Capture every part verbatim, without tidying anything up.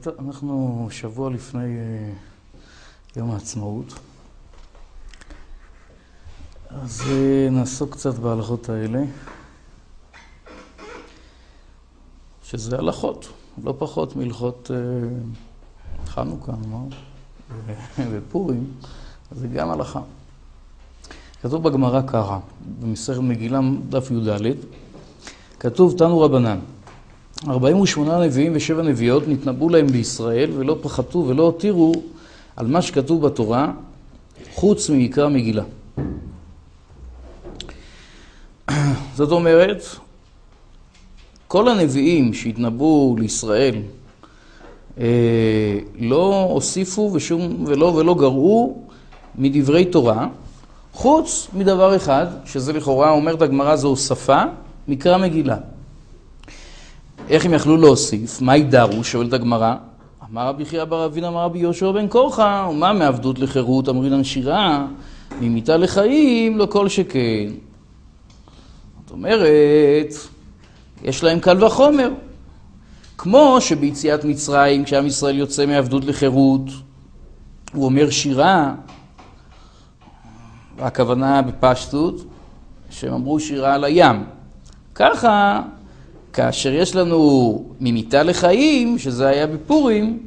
אנחנו שבוע לפני יום העצמאות, אז נעסוק קצת בהלכות האלה, שזה הלכות, לא פחות מלכות חנוכה, ופורים, אז זה גם הלכה. כתוב בגמרא ככה, במסכת מגילה דף י"ד, כתוב תנו רבנן, ארבעים ושמונה נביאים ושבע נביאות נתנבאו להם בישראל ולא פחתו ולא הותירו על מה שכתוב בתורה חוץ ממקרא מגילה. זאת אומרת, כל הנביאים שהתנבאו לישראל אה, לא הוסיפו ושום, ולא, ולא גרעו מדברי תורה, חוץ מדבר אחד, שזה לכאורה אומרת הגמרא זו שפה, מקרא מגילה. איך הם יכלו להוסיף? מה ידרו? שואלת הגמרא. אמר רבי חייא בר אבינא אמר רבי יהושע בן קורחה, ומה מעבדות לחירות אמרינן שירה, ממיתה לחיים לא כל שכן. זאת אומרת, יש להם קל וחומר. כמו שביציאת מצרים, כשעם ישראל יוצא מעבדות לחירות, הוא אומר שירה, הכוונה בפשטות, שהם אמרו שירה על הים. ככה, כאשר יש לנו ממיתה לחיים, שזה היה בפורים,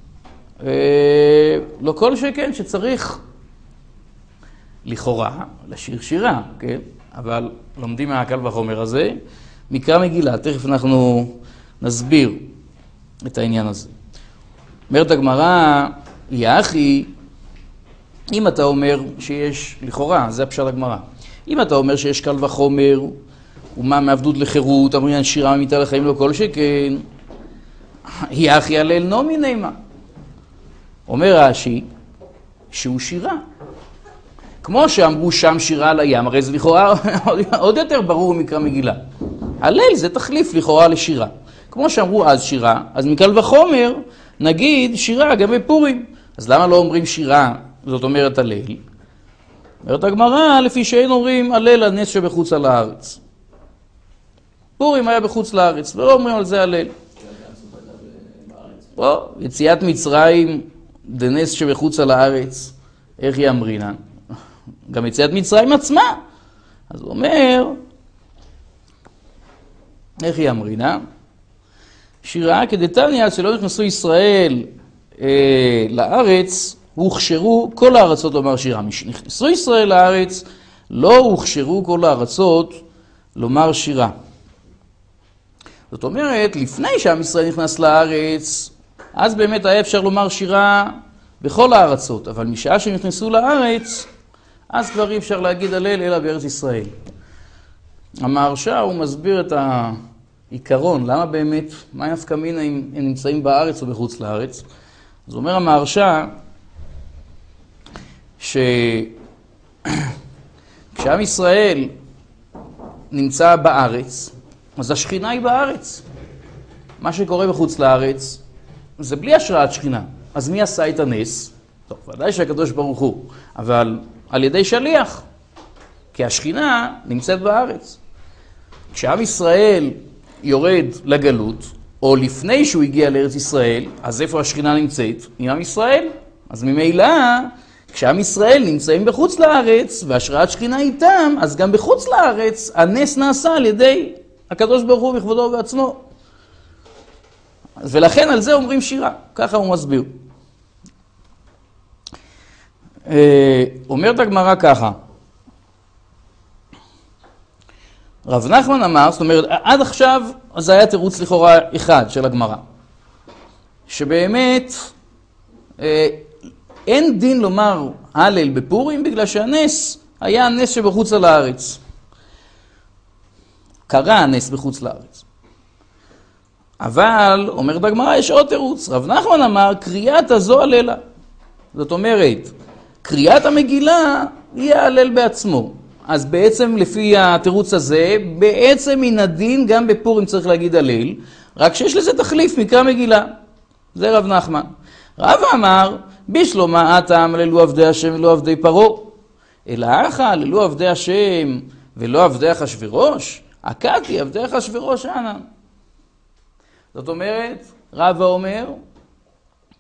לא כל שכן שצריך לכאורה לשיר שירה, כן? אבל לומדים מהקל וחומר הזה, מקרא מגילה, תכף אנחנו נסביר את העניין הזה. אומרת הגמרא, יא אחי, אם אתה אומר שיש, לכאורה, זה הפשט הגמרא, אם אתה אומר שיש קל וחומר, ומה מעבדות לחירות, אמרינן שירה ממיתה לחיים לא כל שכן, יא אחי הלל נומי נעימה. אומר רש"י, שהוא שירה. כמו שאמרו שם שירה על הים, הרי זה לכאורה עוד יותר ברור מקרא מגילה. הלל זה תחליף לכאורה לשירה. כמו שאמרו אז שירה, אז מקל וחומר נגיד שירה גם בפורים. אז למה לא אומרים שירה, זאת אומרת הלל? אומרת הגמרא, לפי שאין אומרים הלל הנס שבחוץ על הארץ. פורים היה בחוץ לארץ, ולא אומרים על זה הלל. פה, יציאת מצרים, דנס שבחוץ על הארץ, איך היא אמרינן? גם יציאת מצרים עצמה. אז הוא אומר, איך היא אמרינן? שירה כדתניא, שלא נכנסו ישראל אה, לארץ, הוכשרו כל הארצות לומר שירה. משנכנסו ישראל לארץ, לא הוכשרו כל הארצות לומר שירה. זאת אומרת, לפני שעם ישראל נכנס לארץ, אז באמת היה אפשר לומר שירה בכל הארצות, אבל משעה שנכנסו לארץ, אז כבר אי אפשר להגיד הלל אלא בארץ ישראל. המהרש"א הוא מסביר את העיקרון, למה באמת, מה נפקא מינה אם הם נמצאים בארץ או בחוץ לארץ. אז אומר המהרש"א, שכשעם ישראל נמצא בארץ, אז השכינה היא בארץ. מה שקורה בחוץ לארץ, זה בלי השראת שכינה. אז מי עשה את הנס? טוב, ודאי שהקדוש ברוך הוא, אבל על ידי שליח. כי השכינה נמצאת בארץ. כשעם ישראל יורד לגלות, או לפני שהוא הגיע לארץ ישראל, אז איפה השכינה נמצאת? עם עם ישראל. אז ממילא, כשעם ישראל נמצאים בחוץ לארץ, והשראת שכינה איתם, אז גם בחוץ לארץ הנס נעשה על ידי הקדוש ברוך הוא בכבודו ובעצמו. ולכן על זה אומרים שירה. ככה הוא מסביר. אומרת הגמרא ככה. רב נחמן אמר, זאת אומרת, עד עכשיו זה היה תירוץ לכאורה אחד של הגמרא. שבאמת אין דין לומר הלל בפורים בגלל שהנס היה הנס שבחוץ על הארץ. קרה הנס בחוץ לארץ. אבל, אומר בגמרא, יש עוד תירוץ. רב נחמן אמר, קריאת הזו הללה. זאת אומרת, קריאת המגילה היא ההלל בעצמו. אז בעצם לפי התירוץ הזה, בעצם מן הדין גם בפורים צריך להגיד הלל, רק שיש לזה תחליף מקרא מגילה. זה רב נחמן. רב אמר, בשלומה אתם הללו עבדי השם ולא עבדי פרעה. אלא אחא הללו עבדי השם ולא עבדי אחשוורוש. הקאתי עבדי אחשוורוש ענן. זאת אומרת, רבא אומר,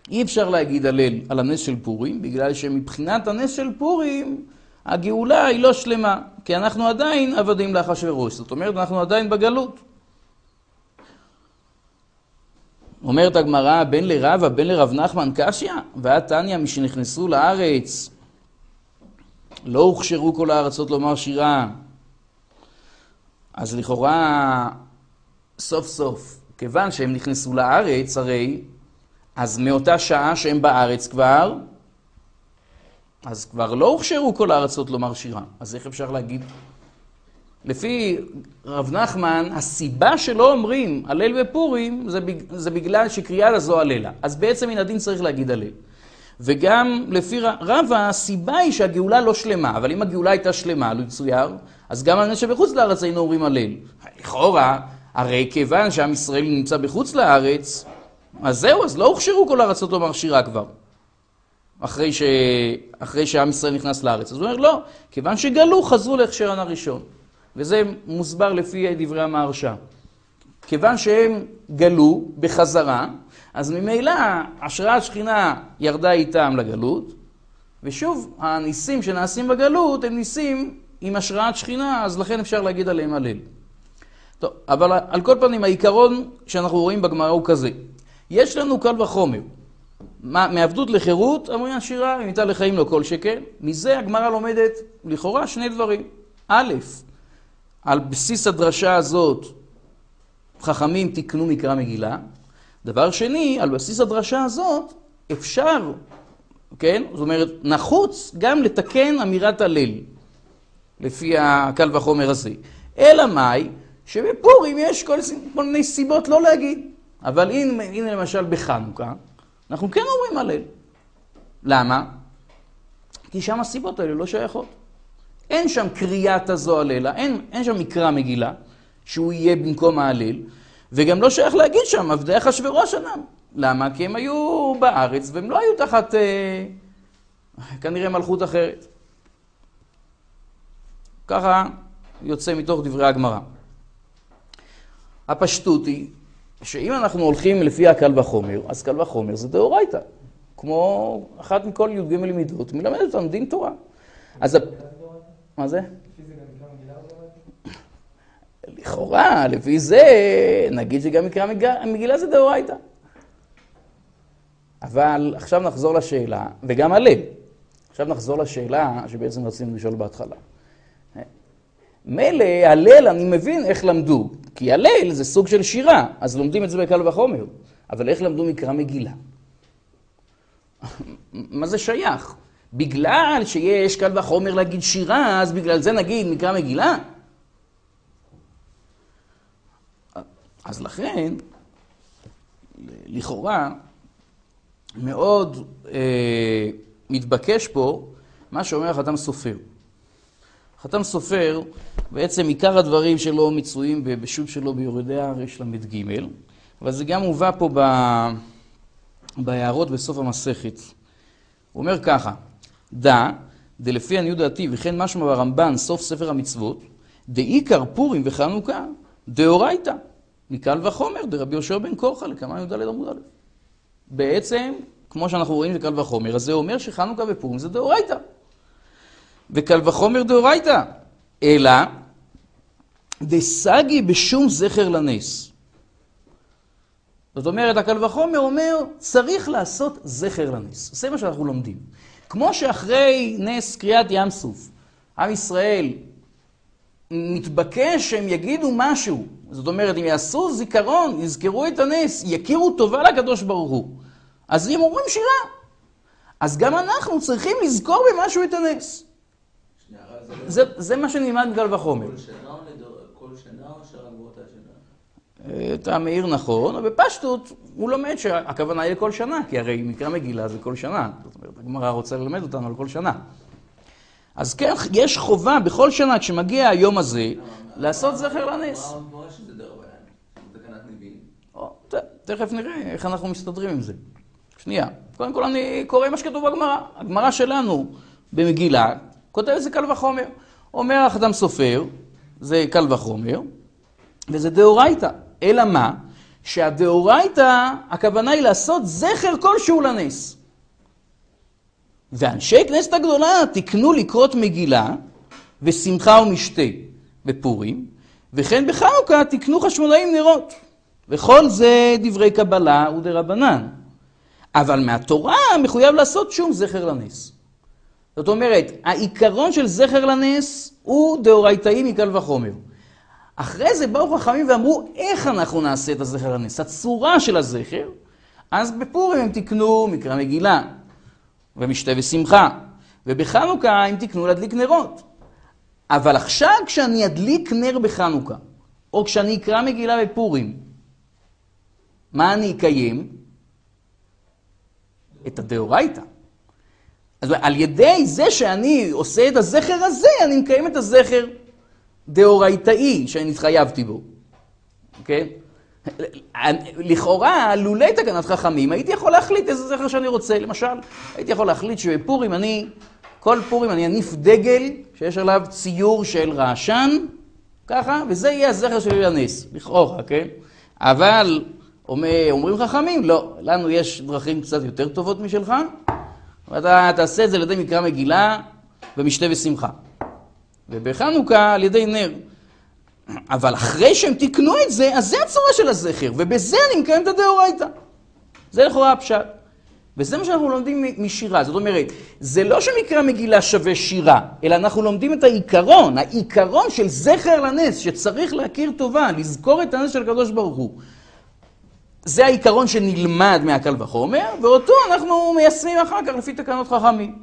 אי אפשר להגיד הלל על הנס של פורים, בגלל שמבחינת הנס של פורים, הגאולה היא לא שלמה, כי אנחנו עדיין עבדים לאחשוורוש, זאת אומרת, אנחנו עדיין בגלות. אומרת הגמרא, בן לרבא, בן לרב נחמן קשיא, ועד תניא משנכנסו לארץ, לא הוכשרו כל הארצות לומר שירה. אז לכאורה, סוף סוף, כיוון שהם נכנסו לארץ, הרי, אז מאותה שעה שהם בארץ כבר, אז כבר לא הוכשרו כל הארצות לומר שירה. אז איך אפשר להגיד? לפי רב נחמן, הסיבה שלא אומרים הלל בפורים, זה, בג... זה בגלל שקריאה לזו הללה. אז בעצם מן הדין צריך להגיד הלל. וגם לפי רבא, הסיבה היא שהגאולה לא שלמה, אבל אם הגאולה הייתה שלמה, לא יצויר, אז גם אנשים שבחוץ לארץ היינו אומרים הלל. לכאורה, הרי כיוון שעם ישראל נמצא בחוץ לארץ, אז זהו, אז לא הוכשרו כל הארצות לומר שירה כבר. אחרי, ש... אחרי שעם ישראל נכנס לארץ. אז הוא אומר, לא, כיוון שגלו, חזרו להכשרן הראשון. וזה מוסבר לפי דברי המהרש"א. כיוון שהם גלו בחזרה, אז ממילא השראת שכינה ירדה איתם לגלות, ושוב, הניסים שנעשים בגלות הם ניסים עם השראת שכינה, אז לכן אפשר להגיד עליהם הלל. טוב, אבל על כל פנים, העיקרון שאנחנו רואים בגמרא הוא כזה. יש לנו קל וחומר. מעבדות לחירות, אמרים השירה, ומיתה לחיים לא כל שכן. מזה הגמרא לומדת לכאורה שני דברים. א', על בסיס הדרשה הזאת, חכמים תקנו מקרא מגילה. דבר שני, על בסיס הדרשה הזאת, אפשר, כן? זאת אומרת, נחוץ גם לתקן אמירת הלל, לפי הקל וחומר הזה. אלא מאי, שבפורים יש כל, כל מיני סיבות לא להגיד. אבל הנה, הנה למשל בחנוכה, אנחנו כן אומרים הלל. למה? כי שם הסיבות האלה לא שייכות. אין שם קריאת הזו הלילה, אין, אין שם מקרא מגילה, שהוא יהיה במקום ההלל, וגם לא שייך להגיד שם, עבדי אחשוורוש אינם. למה? כי הם היו בארץ, והם לא היו תחת, אה, כנראה מלכות אחרת. ככה יוצא מתוך דברי הגמרא. הפשטות היא, שאם אנחנו הולכים לפי הקל וחומר, אז קל וחומר זה דאורייתא. כמו אחת מכל י"ג לימידות, מלמד אותנו דין תורה. אז... מה זה? לכאורה, לפי זה, נגיד שגם מקרא מגילה זה דאורייתא. אבל עכשיו נחזור לשאלה, וגם הלל. עכשיו נחזור לשאלה שבעצם רצינו לשאול בהתחלה. מילא, הלל אני מבין איך למדו, כי הלל זה סוג של שירה, אז לומדים את זה בקל וחומר. אבל איך למדו מקרא מגילה? מה זה שייך? בגלל שיש קל וחומר להגיד שירה, אז בגלל זה נגיד מקרא מגילה? אז לכן, לכאורה, מאוד אה, מתבקש פה מה שאומר החתם סופר. החתם סופר, בעצם עיקר הדברים שלו מצויים בשו"ת שלו ביורדי הרי"ש למד ג', אבל זה גם מובא פה ב... בהערות בסוף המסכת. הוא אומר ככה, דע, דלפי עניות דעתי וכן משמע ברמב"ן סוף ספר המצוות, דעיקר פורים וחנוכה דאורייתא, מקל וחומר דרבי יהושע בן קורחה לקמא י"ד עמוד א'. בעצם, כמו שאנחנו רואים בקל וחומר, אז זה אומר שחנוכה ופורים זה דאורייתא. וקל וחומר דאורייתא, אלא דסגי בשום זכר לנס. זאת אומרת, הקל וחומר אומר, צריך לעשות זכר לנס. זה מה שאנחנו לומדים. כמו שאחרי נס קריאת ים סוף, עם ישראל מתבקש שהם יגידו משהו. זאת אומרת, אם יעשו זיכרון, יזכרו את הנס, יכירו טובה לקדוש ברוך הוא. אז אם אומרים שירה, אז גם אנחנו צריכים לזכור במשהו את הנס. זה, זה מה שנלמד בקל וחומר. כל שנה או כל שנה או שרק באותה שנה? אתה מעיר נכון, אבל בפשטות הוא לומד שהכוונה היא לכל שנה, כי הרי מקרא מגילה זה כל שנה. זאת אומרת, הגמרא רוצה ללמד אותנו על כל שנה. אז כן, יש חובה בכל שנה כשמגיע היום הזה לעשות זכר לנס. מה אמרה שזה דרבנן? תקנת נביאים? תכף נראה איך אנחנו מסתדרים עם זה. שנייה, קודם כל אני קורא מה שכתוב בגמרא. הגמרא שלנו במגילה כותב את זה קל וחומר. אומר החתם סופר, זה קל וחומר, וזה דאורייתא. אלא מה? שהדאורייתא, הכוונה היא לעשות זכר כלשהו לנס. ואנשי כנסת הגדולה תקנו לקרות מגילה ושמחה ומשתה בפורים, וכן בחנוכה תקנו חשמונאים נרות. וכל זה דברי קבלה ודרבנן. אבל מהתורה מחויב לעשות שום זכר לנס. זאת אומרת, העיקרון של זכר לנס הוא דאורייתאי מקל וחומר. אחרי זה באו חכמים ואמרו, איך אנחנו נעשה את הזכר לנס? הצורה של הזכר. אז בפורים הם תקנו מקרא מגילה ומשתה ושמחה. ובחנוכה הם תקנו להדליק נרות. אבל עכשיו כשאני אדליק נר בחנוכה, או כשאני אקרא מגילה בפורים, מה אני אקיים? את הדאורייתא. אז על ידי זה שאני עושה את הזכר הזה, אני מקיים את הזכר דאורייתאי שאני התחייבתי בו. אוקיי? לכאורה, לולי תקנת חכמים, הייתי יכול להחליט איזה זכר שאני רוצה. למשל, הייתי יכול להחליט שבפורים אני, כל פורים אני אניף דגל שיש עליו ציור של רעשן, ככה, וזה יהיה הזכר שלי לנס, לכאורה, כן? אבל אומר, אומרים חכמים, לא, לנו יש דרכים קצת יותר טובות משלך, ואתה תעשה את זה על ידי מקרא מגילה ומשתה ושמחה. ובחנוכה על ידי נר. אבל אחרי שהם תקנו את זה, אז זה הצורה של הזכר, ובזה אני מקיים את הדאורייתא. זה לכאורה הפשט. וזה מה שאנחנו לומדים משירה. זאת אומרת, זה לא שמקרא מגילה שווה שירה, אלא אנחנו לומדים את העיקרון, העיקרון של זכר לנס, שצריך להכיר טובה, לזכור את הנס של הקדוש ברוך הוא. זה העיקרון שנלמד מהקל וחומר, ואותו אנחנו מיישמים אחר כך לפי תקנות חכמים.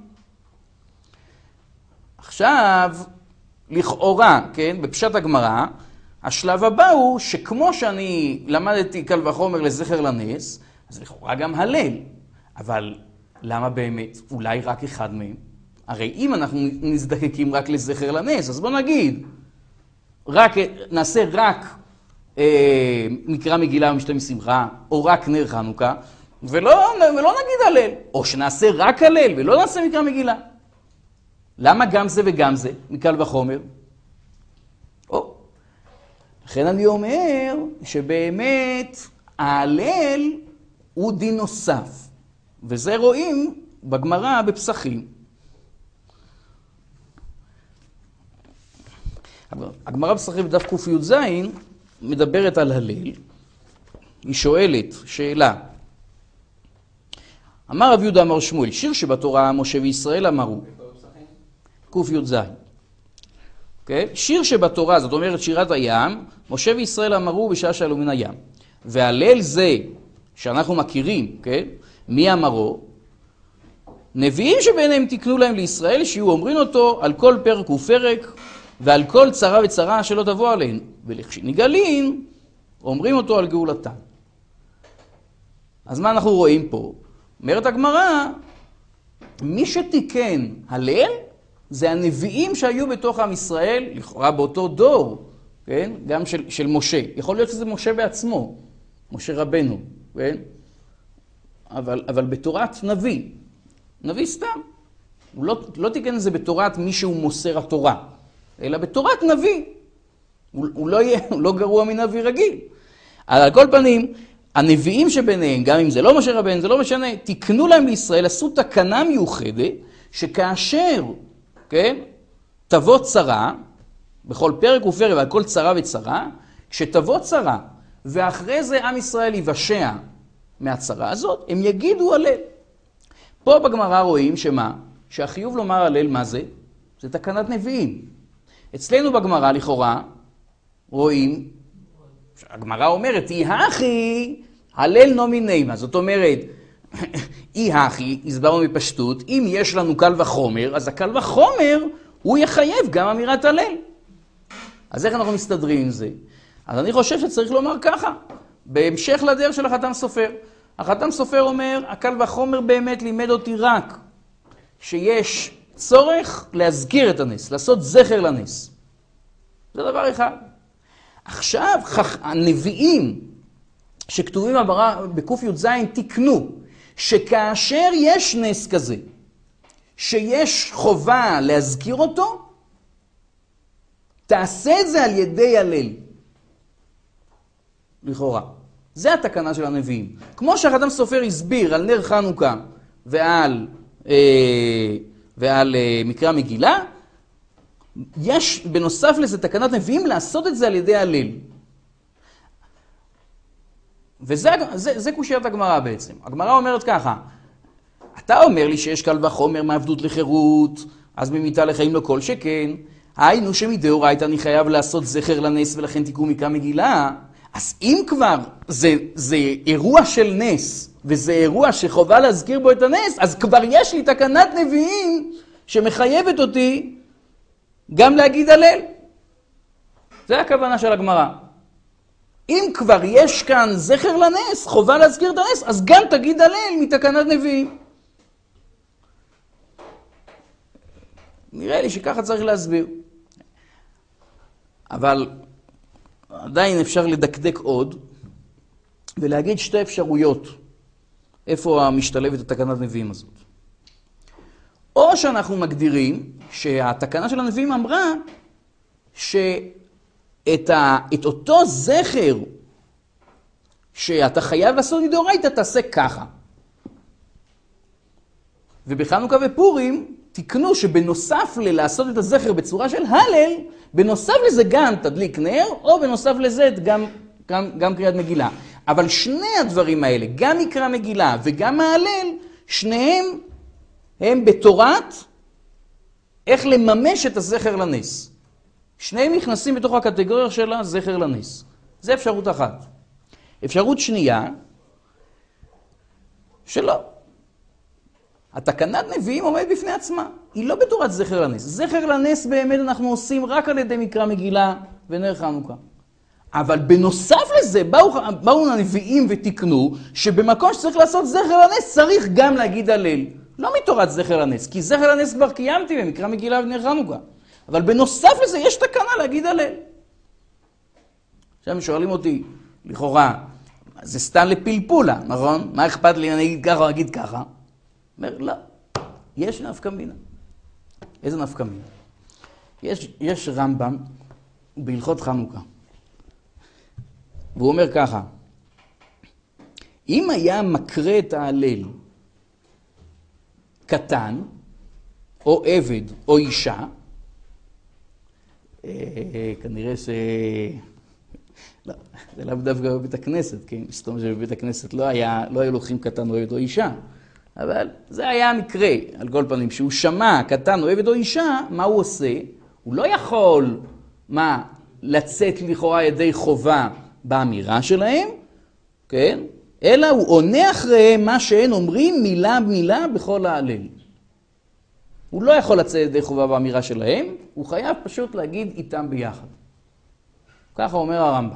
עכשיו, לכאורה, כן, בפשט הגמרא, השלב הבא הוא שכמו שאני למדתי קל וחומר לזכר לנס, אז לכאורה גם הלל. אבל למה באמת? אולי רק אחד מהם. הרי אם אנחנו נזדקקים רק לזכר לנס, אז בוא נגיד, רק, נעשה רק אה, מקרא מגילה ומשתה משמחה, או רק נר חנוכה, ולא, ולא נגיד הלל. או שנעשה רק הלל ולא נעשה מקרא מגילה. למה גם זה וגם זה, מקל וחומר? או, לכן אני אומר שבאמת ההלל הוא דין נוסף. וזה רואים בגמרא בפסחים. הגמרא בפסחים בדף ק"ז מדברת על הלל. היא שואלת שאלה. אמר רב יהודה אמר שמואל, שיר שבתורה משה וישראל אמרו. ק"ז. Okay? שיר שבתורה, זאת אומרת שירת הים, משה וישראל אמרו בשעה שעלו מן הים. והלל זה שאנחנו מכירים, okay? מי אמרו? נביאים שביניהם תקנו להם לישראל, שיהיו אומרים אותו על כל פרק ופרק, ועל כל צרה וצרה שלא תבוא עליהם. ולכשנגאלין, אומרים אותו על גאולתם. אז מה אנחנו רואים פה? אומרת הגמרא, מי שתיקן הלל, זה הנביאים שהיו בתוך עם ישראל, לכאורה באותו דור, כן? גם של, של משה. יכול להיות שזה משה בעצמו, משה רבנו, כן? אבל, אבל בתורת נביא, נביא סתם. הוא לא, לא תיקן את זה בתורת מי שהוא מוסר התורה, אלא בתורת נביא. הוא, הוא, לא יהיה, הוא לא גרוע מנביא רגיל. אבל על כל פנים, הנביאים שביניהם, גם אם זה לא משה רבנו, זה לא משנה, תיקנו להם לישראל, עשו תקנה מיוחדת, שכאשר, כן, תבוא צרה, בכל פרק ופרק ועל כל צרה וצרה, כשתבוא צרה, ואחרי זה עם ישראל יבשע מהצרה הזאת, הם יגידו הלל. פה בגמרא רואים שמה? שהחיוב לומר הלל מה זה? זה תקנת נביאים. אצלנו בגמרא לכאורה רואים, הגמרא אומרת, אי הכי הלל נומי נימה. זאת אומרת, אי הכי, הסברנו בפשטות, אם יש לנו קל וחומר, אז הקל וחומר הוא יחייב גם אמירת הלל. אז איך אנחנו מסתדרים עם זה? אז אני חושב שצריך לומר ככה, בהמשך לדרך של החתם סופר. החתם סופר אומר, הקל וחומר באמת לימד אותי רק שיש צורך להזכיר את הנס, לעשות זכר לנס. זה דבר אחד. עכשיו, הנביאים שכתובים בק"ז תיקנו, שכאשר יש נס כזה, שיש חובה להזכיר אותו, תעשה את זה על ידי הלל. לכאורה. זה התקנה של הנביאים. כמו שהחתם סופר הסביר על נר חנוכה ועל, אה, ועל אה, מקרא מגילה, יש בנוסף לזה תקנת נביאים לעשות את זה על ידי הלל. וזה זה, זה קושיית הגמרא בעצם. הגמרא אומרת ככה, אתה אומר לי שיש קל וחומר מעבדות לחירות, אז ממיתה לחיים לא כל שכן, היינו שמדאורייתא אני חייב לעשות זכר לנס ולכן תיקון מקרא מגילה, אז אם כבר זה, זה אירוע של נס, וזה אירוע שחובה להזכיר בו את הנס, אז כבר יש לי תקנת נביאים שמחייבת אותי גם להגיד הלל. זה הכוונה של הגמרא. אם כבר יש כאן זכר לנס, חובה להזכיר את הנס, אז גם תגיד הלל מתקנת נביאים. נראה לי שככה צריך להסביר. אבל עדיין אפשר לדקדק עוד, ולהגיד שתי אפשרויות, איפה המשתלבת התקנת נביאים הזאת. או שאנחנו מגדירים שהתקנה של הנביאים אמרה שאת ה, את אותו זכר שאתה חייב לעשות מדאורייתא תעשה ככה. ובחנוכה ופורים תקנו שבנוסף ללעשות את הזכר בצורה של הלל, בנוסף לזה גם תדליק נר, או בנוסף לזה גם, גם, גם קריאת מגילה. אבל שני הדברים האלה, גם מקרא מגילה וגם ההלל, שניהם הם בתורת איך לממש את הזכר לנס. שניהם נכנסים בתוך הקטגוריה של הזכר לנס. זה אפשרות אחת. אפשרות שנייה, שלא. התקנת נביאים עומד בפני עצמה. היא לא בתורת זכר לנס. זכר לנס באמת אנחנו עושים רק על ידי מקרא מגילה ונר חנוכה. אבל בנוסף לזה באו, באו הנביאים ותקנו שבמקום שצריך לעשות זכר לנס צריך גם להגיד הלל. לא מתורת זכר לנס, כי זכר לנס כבר קיימתי במקרא מגילה ונר חנוכה. אבל בנוסף לזה יש תקנה להגיד הלל. עכשיו שואלים אותי, לכאורה, זה סתם לפלפולה, נכון? מה אכפת לי אני אגיד ככה או אגיד ככה? אומר, לא, יש נפקא מינה. איזה נפקא מינה? יש, יש רמב"ם בהלכות חנוכה. והוא אומר ככה, אם היה מקרא את ההלל קטן, או עבד, או אישה, אה, כנראה ש... לא, זה לאו דווקא בבית הכנסת, כן? זאת אומרת שבבית הכנסת לא היה, לא היו לוקחים קטן או עבד או אישה. אבל זה היה המקרה, על כל פנים, שהוא שמע קטן או עבד או אישה, מה הוא עושה? הוא לא יכול, מה, לצאת לכאורה ידי חובה באמירה שלהם, כן? אלא הוא עונה אחריהם מה שהן אומרים מילה במילה בכל ההלל. הוא לא יכול לצאת ידי חובה באמירה שלהם, הוא חייב פשוט להגיד איתם ביחד. ככה אומר הרמב"ם.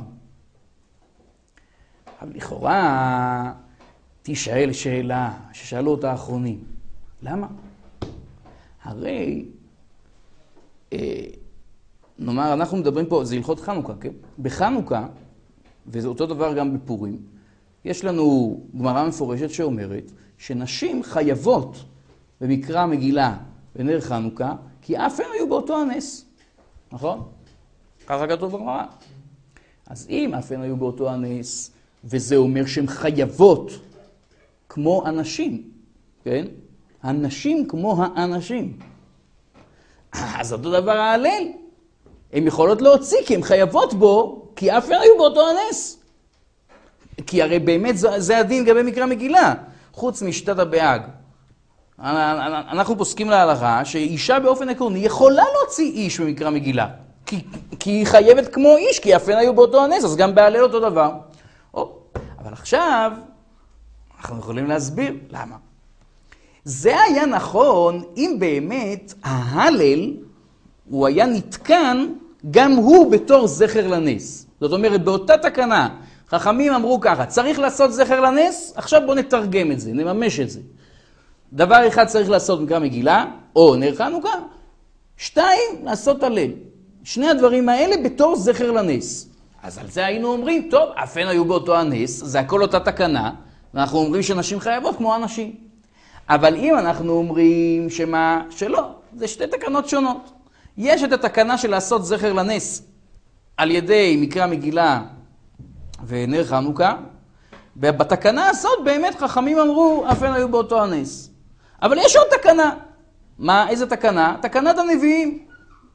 אבל לכאורה תשאל שאלה ששאלו אותה האחרונים. למה? הרי, אה, נאמר, אנחנו מדברים פה, זה הלכות חנוכה, כן? בחנוכה, וזה אותו דבר גם בפורים, יש לנו גמרא מפורשת שאומרת שנשים חייבות במקרא מגילה ונר חנוכה, כי אף הן היו באותו הנס. נכון? ככה כתוב בגמרא. אז אם אף הן היו באותו הנס, וזה אומר שהן חייבות כמו אנשים, כן? הנשים כמו האנשים. אז אותו דבר ההלל. הן יכולות להוציא כי הן חייבות בו, כי אף הן היו באותו הנס. כי הרי באמת זה, זה הדין גבי מקרא מגילה, חוץ משתת הבהג. אנחנו פוסקים להלכה שאישה באופן עקרוני יכולה להוציא איש במקרא מגילה. כי, כי היא חייבת כמו איש, כי אף הן היו באותו הנס, אז גם בהלל אותו דבר. או, אבל עכשיו אנחנו יכולים להסביר למה. זה היה נכון אם באמת ההלל הוא היה נתקן גם הוא בתור זכר לנס. זאת אומרת, באותה תקנה, חכמים אמרו ככה, צריך לעשות זכר לנס, עכשיו בואו נתרגם את זה, נממש את זה. דבר אחד צריך לעשות מקרא מגילה, או נר חנוכה, שתיים, לעשות הלל. שני הדברים האלה בתור זכר לנס. אז על זה היינו אומרים, טוב, אף הן היו באותו הנס, זה הכל אותה תקנה, ואנחנו אומרים שנשים חייבות כמו אנשים. אבל אם אנחנו אומרים שמה, שלא, זה שתי תקנות שונות. יש את התקנה של לעשות זכר לנס על ידי מקרא מגילה ונר חנוכה, ובתקנה הזאת באמת חכמים אמרו, אף אין היו באותו הנס. אבל יש עוד תקנה. מה, איזה תקנה? תקנת הנביאים.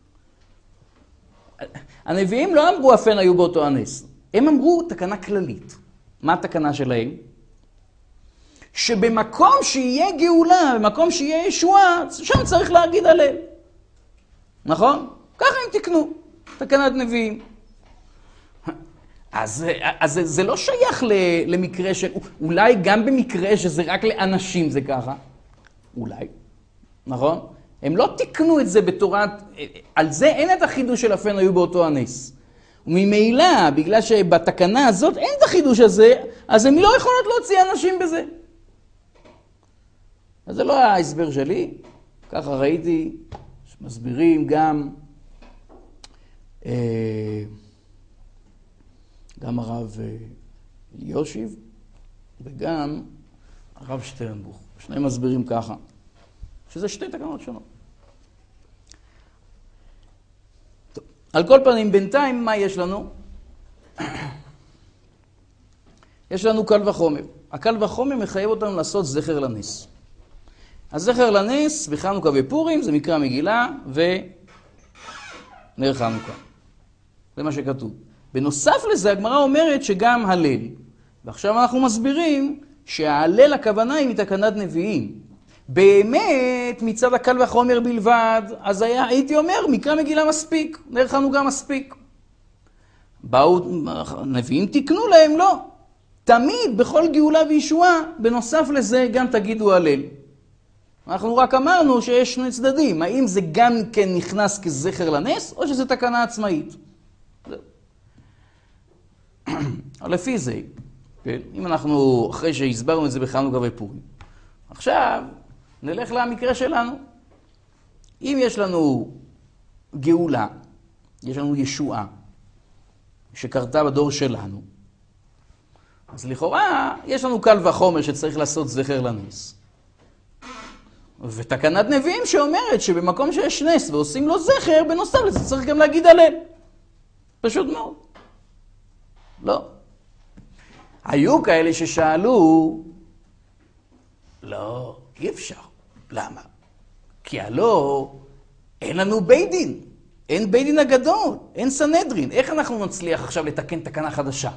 הנביאים לא אמרו אף אין היו באותו הנס. הם אמרו תקנה כללית. מה התקנה שלהם? שבמקום שיהיה גאולה, במקום שיהיה ישועה, שם צריך להגיד הלל. נכון? ככה הם תקנו. תקנת נביאים. אז, אז זה, זה לא שייך למקרה של, אולי גם במקרה שזה רק לאנשים זה ככה. אולי. נכון? הם לא תקנו את זה בתורת, על זה אין את החידוש של אף אין היו באותו הנס. וממילא, בגלל שבתקנה הזאת אין את החידוש הזה, אז הם לא יכולות להוציא אנשים בזה. אז זה לא ההסבר שלי, ככה ראיתי, שמסבירים גם, אה, גם הרב אליושיב וגם הרב שטרנבוך. שני מסבירים ככה, שזה שתי תקנות שונות. טוב. על כל פנים, בינתיים, מה יש לנו? יש לנו קל וחומר. הקל וחומר מחייב אותנו לעשות זכר לנס. הזכר לנס בחנוכה ופורים זה מקרא מגילה ונר חנוכה. זה מה שכתוב. בנוסף לזה, הגמרא אומרת שגם הלל. ועכשיו אנחנו מסבירים שההלל הכוונה היא מתקנת נביאים. באמת, מצד הקל וחומר בלבד, אז היה, הייתי אומר, מקרא מגילה מספיק, נר חנוכה מספיק. באו, נביאים תקנו להם, לא. תמיד, בכל גאולה וישועה, בנוסף לזה גם תגידו הלל. אנחנו רק אמרנו שיש שני צדדים. האם זה גם כן נכנס כזכר לנס, או שזה תקנה עצמאית? לפי זה, כן? אם אנחנו, אחרי שהסברנו את זה בחנוכה ופורים, עכשיו נלך למקרה שלנו. אם יש לנו גאולה, יש לנו ישועה, שקרתה בדור שלנו, אז לכאורה יש לנו קל וחומר שצריך לעשות זכר לנס. ותקנת נביאים שאומרת שבמקום שיש נס ועושים לו זכר, בנוסף לזה צריך גם להגיד הלל. פשוט מאוד. לא. היו כאלה ששאלו, לא, אי אפשר. למה? כי הלא אין לנו בית דין. אין בית דין הגדול, אין סנהדרין. איך אנחנו נצליח עכשיו לתקן תקנה חדשה?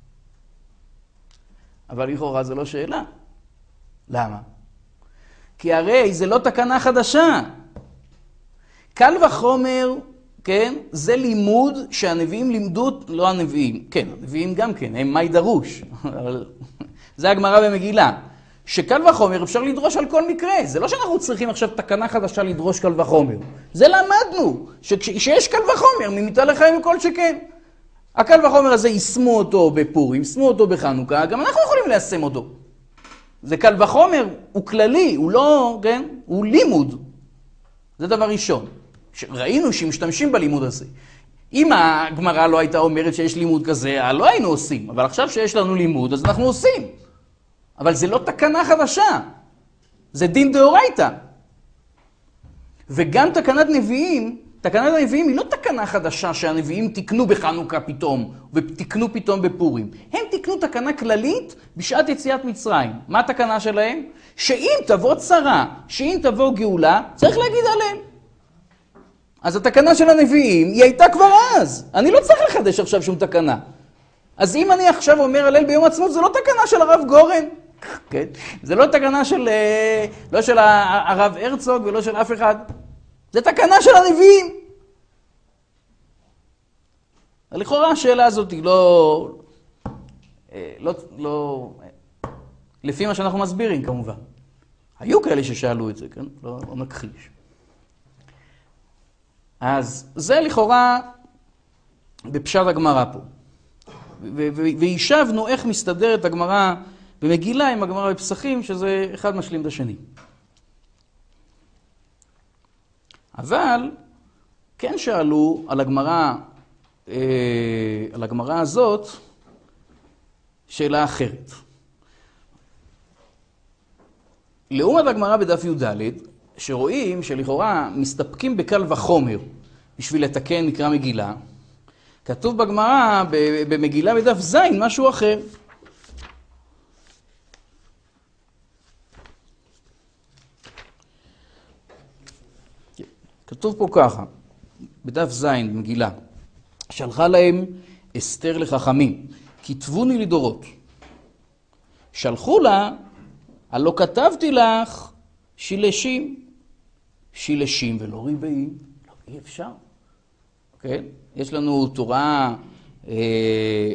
אבל לכאורה זה לא שאלה. למה? כי הרי זה לא תקנה חדשה. קל וחומר, כן, זה לימוד שהנביאים לימדו, לא הנביאים, כן, הנביאים גם כן, הם מי דרוש. זה הגמרא במגילה. שקל וחומר אפשר לדרוש על כל מקרה. זה לא שאנחנו צריכים עכשיו תקנה חדשה לדרוש קל וחומר. זה למדנו, שיש קל וחומר, ממיתה לחיים וכל שכן. הקל וחומר הזה יישמו אותו בפורים, יישמו אותו בחנוכה, גם אנחנו יכולים ליישם אותו. זה קל וחומר, הוא כללי, הוא לא, כן? הוא לימוד. זה דבר ראשון. ראינו שמשתמשים בלימוד הזה. אם הגמרא לא הייתה אומרת שיש לימוד כזה, לא היינו עושים. אבל עכשיו שיש לנו לימוד, אז אנחנו עושים. אבל זה לא תקנה חדשה. זה דין דאורייתא. וגם תקנת נביאים, תקנת הנביאים היא לא תקנה חדשה שהנביאים תקנו בחנוכה פתאום, ותקנו פתאום בפורים. הם תקנו תקנה כללית בשעת יציאת מצרים. מה התקנה שלהם? שאם תבוא צרה, שאם תבוא גאולה, צריך להגיד עליהם. אז התקנה של הנביאים היא הייתה כבר אז. אני לא צריך לחדש עכשיו שום תקנה. אז אם אני עכשיו אומר הלל ביום עצמאות, זה לא תקנה של הרב גורן. כן? זה לא תקנה של, לא של הרב הרצוג ולא של אף אחד. זה תקנה של הנביאים. לכאורה השאלה הזאת היא לא, לא, לא, לפי מה שאנחנו מסבירים כמובן. היו כאלה ששאלו את זה, כן? לא, לא נכחיש. אז זה לכאורה בפשט הגמרא פה. וישבנו איך מסתדרת הגמרא במגילה עם הגמרא בפסחים, שזה אחד משלים את השני. אבל כן שאלו על הגמרא, על הגמרא הזאת שאלה אחרת. לעומת הגמרא בדף י"ד, שרואים שלכאורה מסתפקים בקל וחומר בשביל לתקן מקרא מגילה, כתוב בגמרא במגילה בדף ז' משהו אחר. כתוב פה ככה, בדף זין במגילה, שלחה להם אסתר לחכמים, כתבוני לדורות. שלחו לה, הלא כתבתי לך שילשים, שילשים ולא ריבעים, לא, אי אפשר. כן? יש לנו תורה, אה,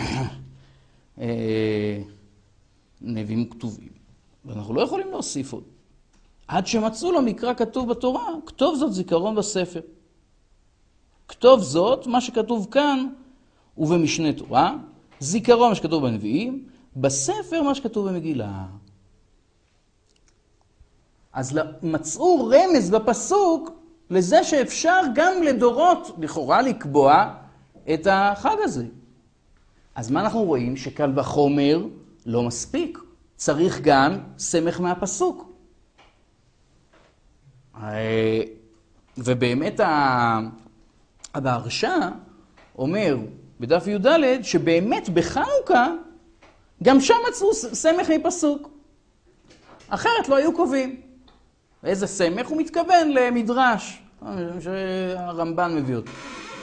אה, נביאים כתובים, ואנחנו לא יכולים להוסיף עוד. עד שמצאו לו מקרא כתוב בתורה, כתוב זאת זיכרון בספר. כתוב זאת, מה שכתוב כאן, ובמשנה תורה, זיכרון מה שכתוב בנביאים, בספר מה שכתוב במגילה. אז מצאו רמז בפסוק לזה שאפשר גם לדורות, לכאורה לקבוע את החג הזה. אז מה אנחנו רואים? שקל וחומר לא מספיק. צריך גם סמך מהפסוק. ובאמת המהרש"א אומר בדף י"ד שבאמת בחנוכה גם שם מצאו סמך מפסוק. אחרת לא היו קובעים. איזה סמך? הוא מתכוון למדרש שהרמב"ן מביא אותו.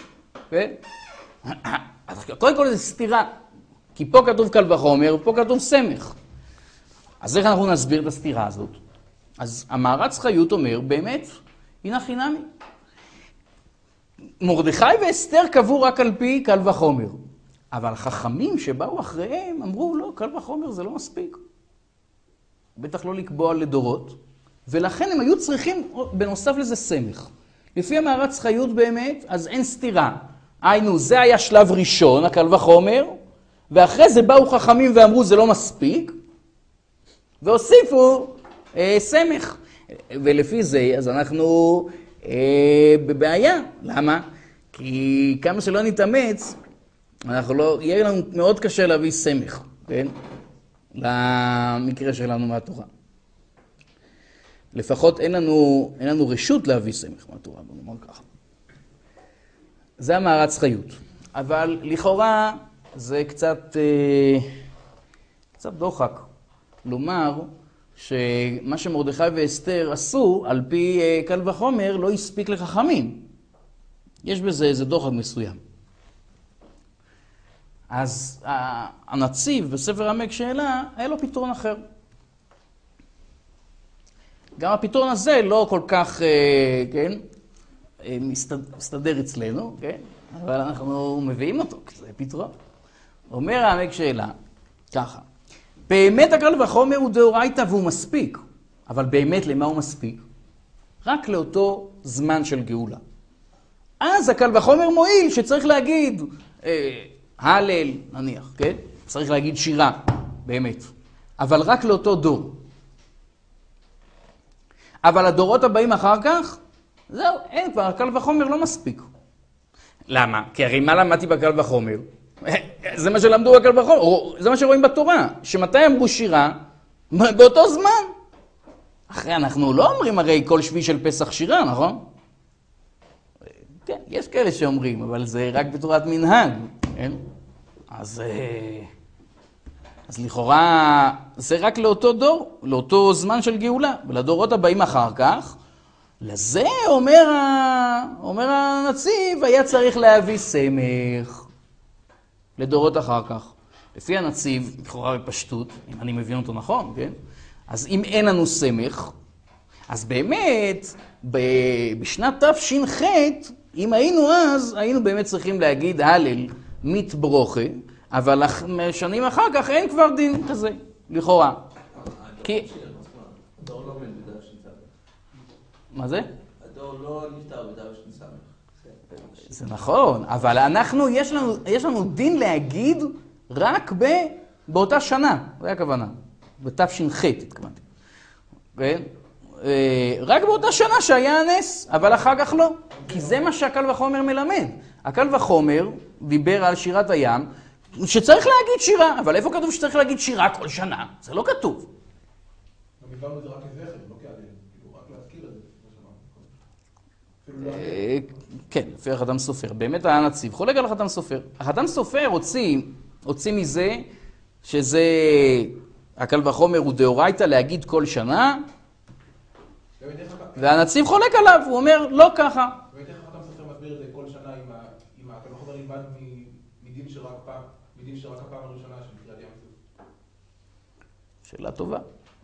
אז קודם כל זה סתירה. כי פה כתוב קל וחומר ופה כתוב סמך. אז איך אנחנו נסביר את הסתירה הזאת? אז המהר"ץ חיות אומר, באמת, הנה חינמי. מרדכי ואסתר קבעו רק על פי קל וחומר. אבל חכמים שבאו אחריהם אמרו, לא, קל וחומר זה לא מספיק. בטח לא לקבוע לדורות. ולכן הם היו צריכים, בנוסף לזה, סמך. לפי המהר"ץ חיות באמת, אז אין סתירה. היינו, זה היה שלב ראשון, הקל וחומר, ואחרי זה באו חכמים ואמרו, זה לא מספיק, והוסיפו אה, סמך. ולפי זה, אז אנחנו אה, בבעיה. למה? כי כמה שלא נתאמץ, אנחנו לא, יהיה לנו מאוד קשה להביא סמך, כן? למקרה שלנו מהתורה. לפחות אין לנו, אין לנו רשות להביא סמך מהתורה, בוא נאמר ככה. זה המהר"ץ חיות. אבל לכאורה זה קצת, אה, קצת דוחק. לומר שמה שמרדכי ואסתר עשו על פי אה, קל וחומר לא הספיק לחכמים. יש בזה איזה דוחק מסוים. אז הנציב בספר עמק שאלה, היה לו פתרון אחר. גם הפתרון הזה לא כל כך, כן, מסתדר אצלנו, כן? אבל אנחנו מביאים אותו, כי זה פתרון. אומר העמק שאלה, ככה, באמת הקל וחומר הוא דאורייתא והוא מספיק, אבל באמת למה הוא מספיק? רק לאותו זמן של גאולה. אז הקל וחומר מועיל שצריך להגיד, אה, הלל נניח, כן? צריך להגיד שירה, באמת. אבל רק לאותו דור. אבל הדורות הבאים אחר כך, זהו, אין כבר, הקל וחומר לא מספיק. למה? כי הרי מה למדתי בקל וחומר? זה מה שלמדו בקל וחומר, זה מה שרואים בתורה, שמתי אמרו שירה? באותו זמן. אחרי אנחנו לא אומרים הרי כל שביעי של פסח שירה, נכון? כן, יש כאלה שאומרים, אבל זה רק בתורת מנהג, כן? אז, אז לכאורה זה רק לאותו דור, לאותו זמן של גאולה, ולדורות הבאים אחר כך, לזה אומר, אומר הנציב, היה צריך להביא סמך לדורות אחר כך. לפי הנציב, לכאורה בפשטות, אם אני מבין אותו נכון, כן? אז אם אין לנו סמך, אז באמת, בשנת תש"ח, אם היינו אז, היינו באמת צריכים להגיד הלל מתברוכה, אבל שנים אחר כך אין כבר דין כזה, לכאורה. כי... הדור לא מת בתש"ס. מה זה? הדור לא נפטר בתש"ס. זה נכון, אבל אנחנו, יש לנו, יש לנו דין להגיד רק ב, באותה שנה, זה הכוונה, בתש"ח התכוונתי. כן? רק באותה שנה שהיה הנס, אבל אחר כך לא. כי זה מה שהקל וחומר מלמד. הקל וחומר דיבר על שירת הים, שצריך להגיד שירה, אבל איפה כתוב שצריך להגיד שירה כל שנה? זה לא כתוב. דיברנו את זה רק כזכר, לא כעליהם, רק להזכיר את זה. כן, לפי החתם סופר. באמת היה נציב. חולק על החתם סופר. החתם סופר הוציא, הוציא מזה שזה, הקל וחומר הוא דאורייתא להגיד כל שנה. והנציב חולק עליו, הוא אומר, לא ככה. ותכף אתה מספר מסביר את זה כל שנה עם הקל וחומר ילמד מדין שרק פעם, מדין שרק הפעם הראשונה של קריאת ים סוף. שאלה טובה.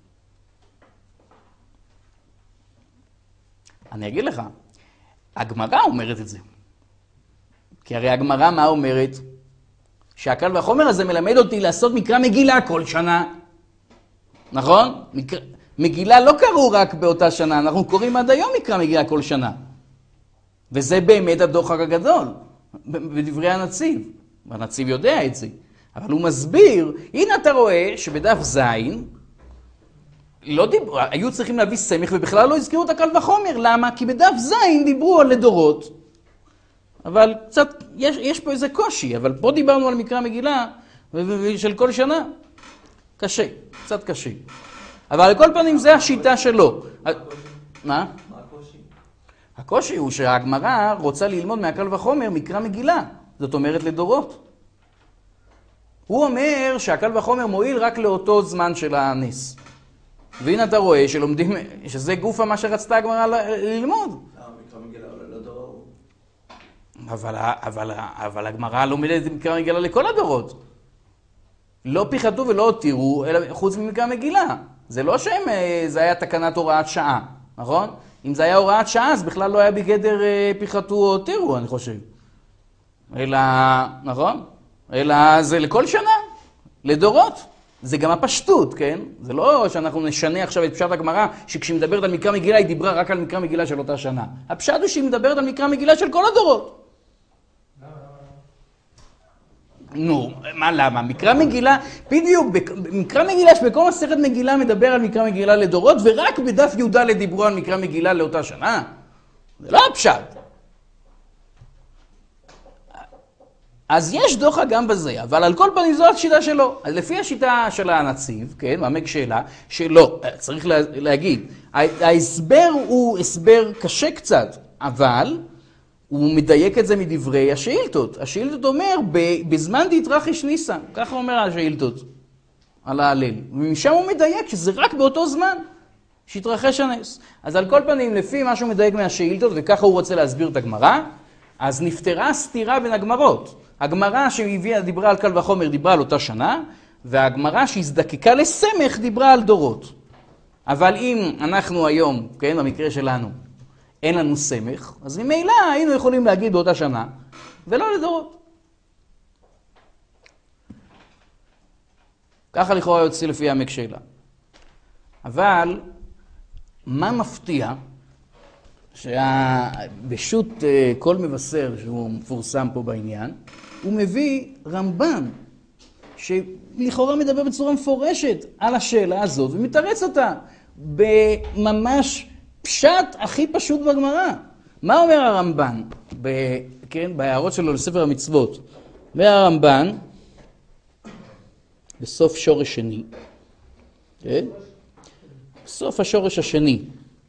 אני אגיד לך, הגמרא אומרת את זה. כי הרי הגמרא מה אומרת? שהקל והחומר הזה מלמד אותי לעשות מקרא מגילה כל שנה. נכון? מקרא... מגילה לא קראו רק באותה שנה, אנחנו קוראים עד היום מקרא מגילה כל שנה. וזה באמת הדוחק הגדול, בדברי הנציב. והנציב יודע את זה. אבל הוא מסביר, הנה אתה רואה שבדף זין, לא דיבר, היו צריכים להביא סמך ובכלל לא הזכירו את הקל וחומר. למה? כי בדף זין דיברו על לדורות. אבל קצת, יש, יש פה איזה קושי, אבל פה דיברנו על מקרא מגילה של כל שנה. קשה, קצת קשה. אבל על כל פנים זה השיטה שלו. מה? מה? מה הקושי? הקושי הוא שהגמרא רוצה ללמוד מהקל וחומר מקרא מגילה. זאת אומרת לדורות. הוא אומר שהקל וחומר מועיל רק לאותו זמן של הנס. והנה אתה רואה שלומדים, שזה גופה מה שרצתה הגמרא ללמוד. מקרא מגילה לא דור. אבל, אבל, אבל הגמרא לומדת מקרא מגילה לכל הדורות. לא פיחתו ולא הותירו, אלא חוץ ממקרא מגילה. זה לא שהם, זה היה תקנת הוראת שעה, נכון? אם זה היה הוראת שעה, אז בכלל לא היה בגדר פיחתו או הותירו, אני חושב. אלא, נכון? אלא זה לכל שנה, לדורות. זה גם הפשטות, כן? זה לא שאנחנו נשנה עכשיו את פשט הגמרא, שכשהיא מדברת על מקרא מגילה, היא דיברה רק על מקרא מגילה של אותה שנה. הפשט הוא שהיא מדברת על מקרא מגילה של כל הדורות. נו, מה, למה? מקרא מגילה, בדיוק, מקרא מגילה שבכל מסכת מגילה מדבר על מקרא מגילה לדורות, ורק בדף י"ד דיברו על מקרא מגילה לאותה שנה. זה לא הפשט. אז יש דוחה גם בזה, אבל על כל פנים זו השיטה שלו. אז לפי השיטה של הנציב, כן, מעמק שאלה, שלא, צריך להגיד, ההסבר הוא הסבר קשה קצת, אבל הוא מדייק את זה מדברי השאילתות. השאילתות אומר, בזמן דאיתרחיש ניסא, ככה אומר השאילתות על ההלל. ומשם הוא מדייק שזה רק באותו זמן שהתרחש הנס. אז על כל פנים, לפי מה שהוא מדייק מהשאילתות, וככה הוא רוצה להסביר את הגמרא, אז נפתרה סתירה בין הגמרות. הגמרא שהביאה, דיברה על קל וחומר, דיברה על אותה שנה, והגמרא שהזדקקה לסמך, דיברה על דורות. אבל אם אנחנו היום, כן, במקרה שלנו, אין לנו סמך, אז ממילא היינו יכולים להגיד באותה שנה, ולא לדורות. ככה לכאורה יוצא לפי העמק שאלה. אבל, מה מפתיע? שבשו"ת כל מבשר שהוא מפורסם פה בעניין, הוא מביא רמב"ן, שלכאורה מדבר בצורה מפורשת על השאלה הזאת, ומתרץ אותה בממש פשט הכי פשוט בגמרא. מה אומר הרמב"ן? ב, כן, בהערות שלו לספר המצוות. והרמב"ן, בסוף שורש שני, כן? בסוף השורש השני,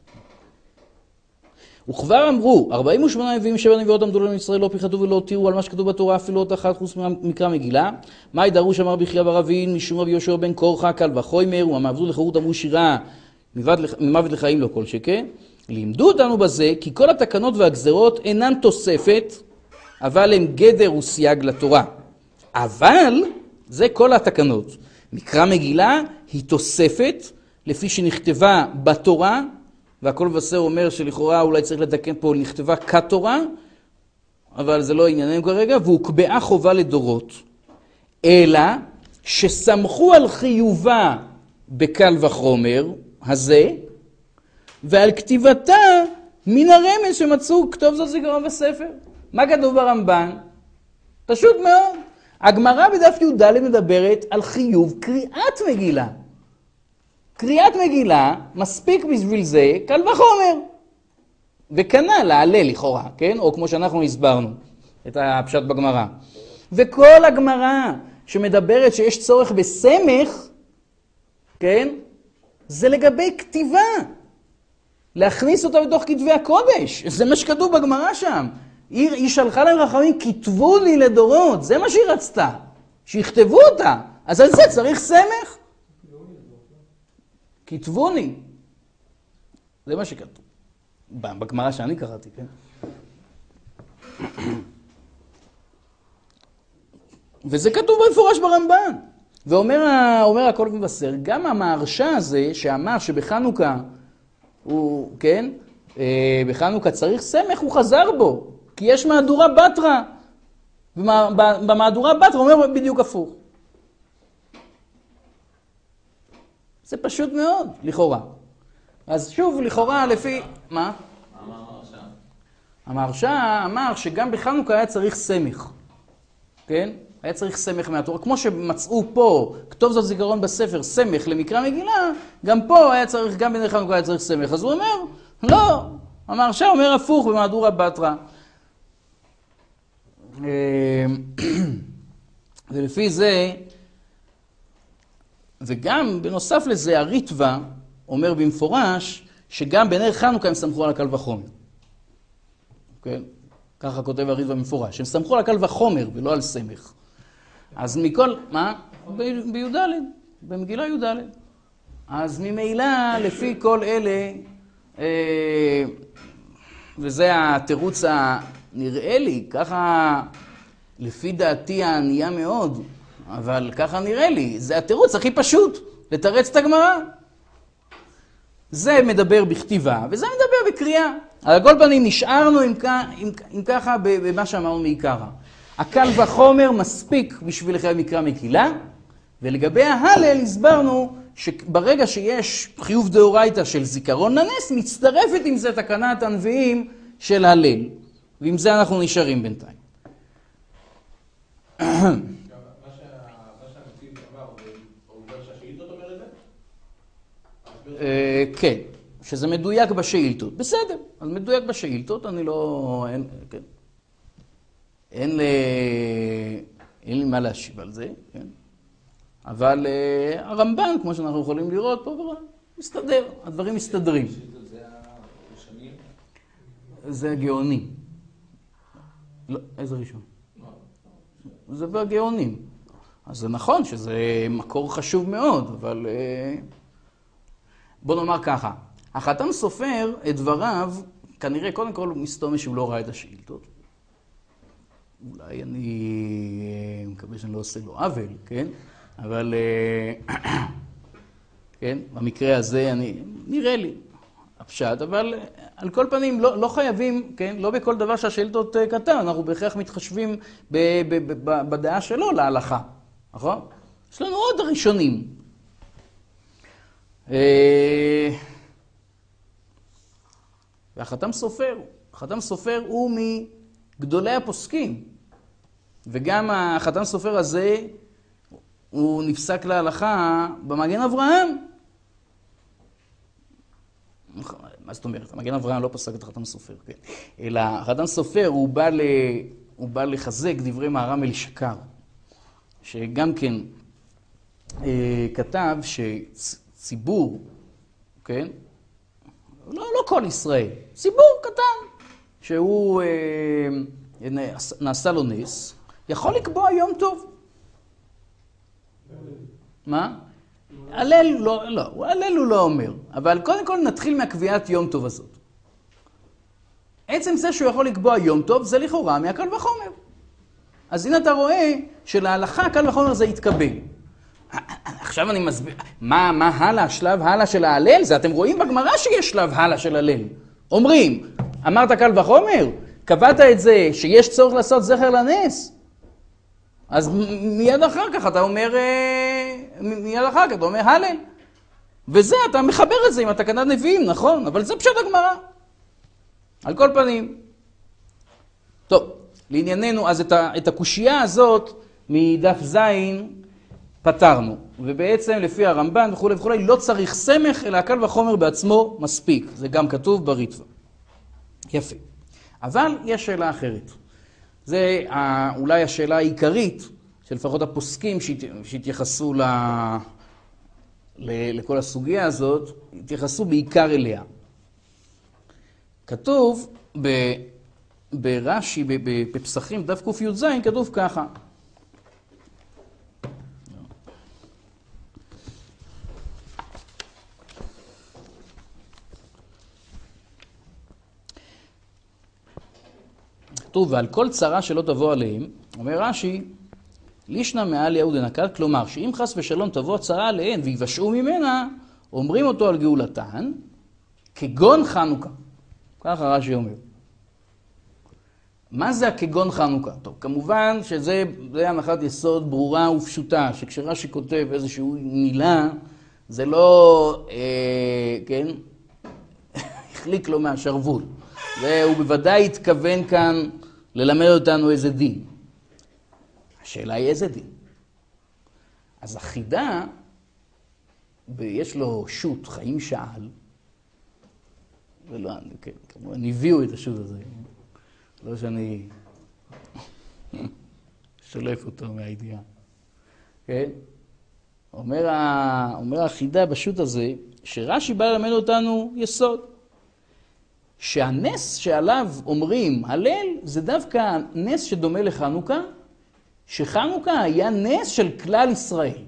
וכבר אמרו, ארבעים ושמונה נביאים ושבע נביאות עמדו לנו ישראל, לא פיחתו ולא הותירו על מה שכתוב בתורה, אפילו אות אחת חוץ ממקרא מגילה. מאי דרוש אמר בחייא בר אבין, משום רבי יהושע בן קורחה, קל וחומר, ומעבדו לחירות אמרו שירה, ממוות לחיים לא כל שכן. לימדו אותנו בזה, כי כל התקנות והגזרות אינן תוספת, אבל הם גדר וסייג לתורה. אבל, זה כל התקנות. מקרא מגילה היא תוספת, לפי שנכתבה בתורה, והכל מבשר אומר שלכאורה אולי צריך לתקן פה, נכתבה כתורה, אבל זה לא ענייננו כרגע, והוקבעה חובה לדורות. אלא שסמכו על חיובה בקל וחומר הזה, ועל כתיבתה מן הרמז שמצאו כתוב זאת זיכרון בספר. מה כתוב ברמב"ן? פשוט מאוד. הגמרא בדף י"ד מדברת על חיוב קריאת מגילה. קריאת מגילה, מספיק בשביל זה, קל וחומר. וכנ"ל להלל לכאורה, כן? או כמו שאנחנו הסברנו את הפשט בגמרא. וכל הגמרא שמדברת שיש צורך בסמך, כן? זה לגבי כתיבה. להכניס אותה בתוך כתבי הקודש. זה מה שכתוב בגמרא שם. היא, היא שלחה להם רחמים, כתבו לי לדורות. זה מה שהיא רצתה. שיכתבו אותה. אז על זה צריך סמך. כתבוני. זה מה שכתוב. בגמרא שאני קראתי, כן? וזה כתוב במפורש ברמב"ן. ואומר הכל מבשר, גם המהרש"א הזה שאמר שבחנוכה הוא, כן, בחנוכה צריך סמך, הוא חזר בו, כי יש מהדורה בתרא, ובמהדורה בתרא הוא אומר בדיוק הפוך. זה פשוט מאוד, לכאורה. אז שוב, לכאורה, לפי... מה? מה אמר המהרש"א? המהרש"א אמר שגם בחנוכה היה צריך סמך, כן? היה צריך סמך מהתורה. כמו שמצאו פה, כתוב זאת זיכרון בספר, סמך למקרא מגילה, גם פה היה צריך, גם בני חנוכה היה צריך סמך. אז הוא אומר, לא, המהרש"א אומר הפוך במהדורה בתרא. ולפי זה, וגם בנוסף לזה, הריטב"א אומר במפורש, שגם בנר חנוכה הם סמכו על הקל וחומר. כן? ככה כותב הריטב"א במפורש. הם סמכו על הקל וחומר ולא על סמך. אז מכל, מה? בי"ד, במגילה י"ד. אז ממילא, לפי כל אלה, אה, וזה התירוץ הנראה לי, ככה, לפי דעתי הענייה מאוד, אבל ככה נראה לי, זה התירוץ הכי פשוט, לתרץ את הגמרא. זה מדבר בכתיבה, וזה מדבר בקריאה. על כל פנים, נשארנו עם, עם, עם ככה במה שאמרנו מעיקרא. הקל וחומר מספיק בשביל לחייב מקרא מגילה, ולגבי ההלל הסברנו שברגע שיש חיוב דאורייתא של זיכרון לנס, מצטרפת עם זה תקנת הנביאים של הלל. ועם זה אנחנו נשארים בינתיים. מה שהנציב אמר, הוא אומר שהשאילתות אומר את זה? כן, שזה מדויק בשאילתות. בסדר, אז מדויק בשאילתות, אני לא... כן. אין לי, אין לי מה להשיב על זה, כן? אבל uh, הרמב"ן, כמו שאנחנו יכולים לראות פה, מסתדר, הדברים מסתדרים. זה הראשונים? זה הגאונים. לא, איזה ראשון? זה בגאונים. אז זה נכון שזה מקור חשוב מאוד, אבל uh, בוא נאמר ככה, החת"ם סופר את דבריו, כנראה קודם כל הוא מסתומש שהוא לא ראה את השאילתות. אולי אני מקווה שאני לא עושה לו עוול, כן? אבל, כן, במקרה הזה אני, נראה לי, הפשט, אבל על כל פנים לא, לא חייבים, כן? לא בכל דבר שהשאילתות כתב, אנחנו בהכרח מתחשבים ב, ב, ב, בדעה שלו להלכה, נכון? יש לנו עוד ראשונים. והחת"ם סופר, החת"ם סופר הוא מגדולי הפוסקים, וגם החת"ם סופר הזה הוא נפסק להלכה במגן אברהם. מה זאת אומרת? המגן אברהם לא פסק את החת"ם סופר, כן? אלא החת"ם סופר הוא בא, ל... הוא בא לחזק דברי מהר"ם אלישכר, שגם כן אה, כתב שציבור, כן? לא, לא כל ישראל, ציבור קטן, שהוא אה, נעשה לו נס, יכול לקבוע יום טוב. מה? הלל לא, לא, הלל הוא לא אומר, אבל קודם כל נתחיל מהקביעת יום טוב הזאת. עצם זה שהוא יכול לקבוע יום טוב, זה לכאורה מהקל וחומר. אז הנה אתה רואה שלהלכה הקל וחומר זה יתקבל. עכשיו אני מסביר, מה, מה הלאה, שלב הלאה של ההלל? זה אתם רואים בגמרא שיש שלב הלאה של הלל. אומרים, אמרת קל וחומר, קבעת את זה שיש צורך לעשות זכר לנס, אז מיד אחר כך אתה אומר, מיד אחר כך אתה אומר הלל. וזה, אתה מחבר את זה עם התקנת נביאים, נכון? אבל זה פשוט הגמרא. על כל פנים. טוב, לענייננו, אז את, ה, את הקושייה הזאת מדף זין פתרנו. ובעצם לפי הרמב"ן וכו' וכו' לא צריך סמך, אלא הקל וחומר בעצמו מספיק. זה גם כתוב בריטב"א. יפה. אבל יש שאלה אחרת. זה אולי השאלה העיקרית, שלפחות הפוסקים שהתייחסו ל... לכל הסוגיה הזאת, התייחסו בעיקר אליה. כתוב ב... ברש"י, בפסחים, דף ק"ז, כתוב ככה. כתוב, ועל כל צרה שלא תבוא עליהם, אומר רש"י, לישנא מעל יהוד דנקת, כלומר, שאם חס ושלום תבוא הצרה עליהן ויבשעו ממנה, אומרים אותו על גאולתן, כגון חנוכה. ככה רש"י אומר. מה זה הכגון חנוכה? טוב, כמובן שזה הנחת יסוד ברורה ופשוטה, שכשרש"י כותב איזושהי מילה, זה לא, אה, כן, החליק לו מהשרוול. והוא בוודאי התכוון כאן ללמד אותנו איזה דין. השאלה היא איזה דין. אז החידה, ויש לו שוט, חיים שאל, ולא, כן, כמובן, הביאו את השוט הזה. לא שאני שולף אותו מהידיעה. כן? אומר, ה... אומר החידה בשוט הזה, שרש"י בא ללמד אותנו יסוד. שהנס שעליו אומרים הלל, זה דווקא נס שדומה לחנוכה, שחנוכה היה נס של כלל ישראל.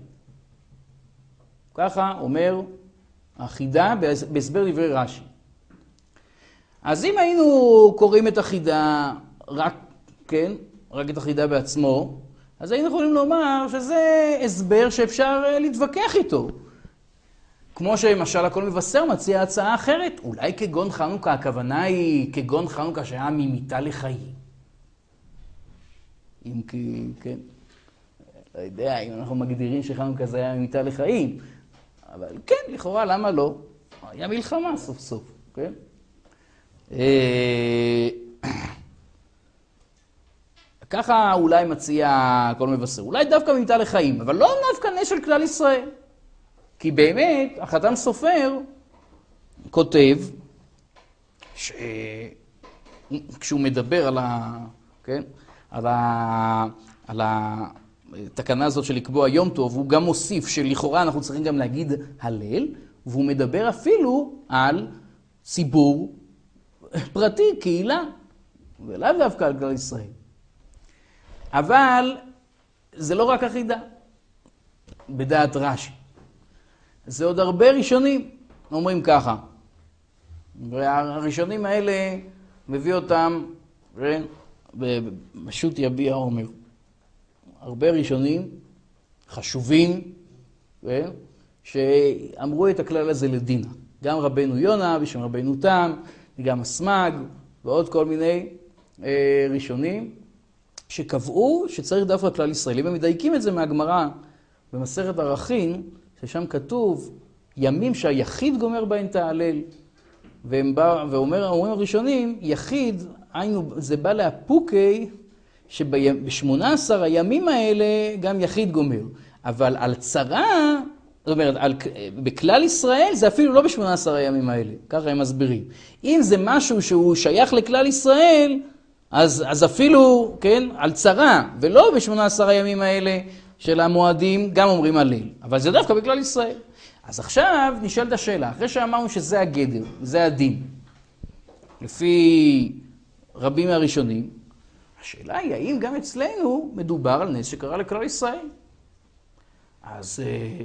ככה אומר החידה בהסבר דברי רש"י. אז אם היינו קוראים את החידה רק, כן, רק את החידה בעצמו, אז היינו יכולים לומר שזה הסבר שאפשר להתווכח איתו. כמו שמשל הכל מבשר מציע הצעה אחרת, אולי כגון חנוכה, הכוונה היא כגון חנוכה שהיה ממיתה לחיים. אם כי, כן, לא יודע, אם אנחנו מגדירים שחנוכה זה היה ממיתה לחיים, אבל כן, לכאורה, למה לא? היה מלחמה סוף סוף, כן? ככה אולי מציע הכל מבשר, אולי דווקא ממיתה לחיים, אבל לא דווקא נס של כלל ישראל. כי באמת, החת"ם סופר כותב, ש... כשהוא מדבר על, ה... כן? על, ה... על התקנה הזאת של לקבוע יום טוב, הוא גם מוסיף שלכאורה אנחנו צריכים גם להגיד הלל, והוא מדבר אפילו על ציבור פרטי, קהילה, ולאו דווקא על כלל ישראל. אבל זה לא רק החידה, בדעת רש"י. זה עוד הרבה ראשונים, אומרים ככה. והראשונים האלה מביא אותם, פשוט יביע אומר. הרבה ראשונים, חשובים, שאמרו את הכלל הזה לדינה. גם רבנו יונה, בשם רבנו תם, גם הסמ"ג, ועוד כל מיני אה, ראשונים, שקבעו שצריך דווקא כלל ישראלי, ומדייקים את זה מהגמרא במסכת ערכין, ששם כתוב, ימים שהיחיד גומר בהן תהלל, והם בא, ואומר, אומרים הראשונים, יחיד, היינו, זה בא להפוקי, שב-שמונה עשר הימים האלה גם יחיד גומר. אבל על צרה, זאת אומרת, על, בכלל ישראל זה אפילו לא ב-שמונה עשר הימים האלה, ככה הם מסבירים. אם זה משהו שהוא שייך לכלל ישראל, אז, אז אפילו, כן, על צרה, ולא ב-שמונה עשר הימים האלה של המועדים, גם אומרים הלל. אבל זה דווקא בכלל ישראל. אז עכשיו נשאלת השאלה, אחרי שאמרנו שזה הגדר, זה הדין, לפי רבים מהראשונים, השאלה היא, האם גם אצלנו מדובר על נס שקרה לכלל ישראל? אז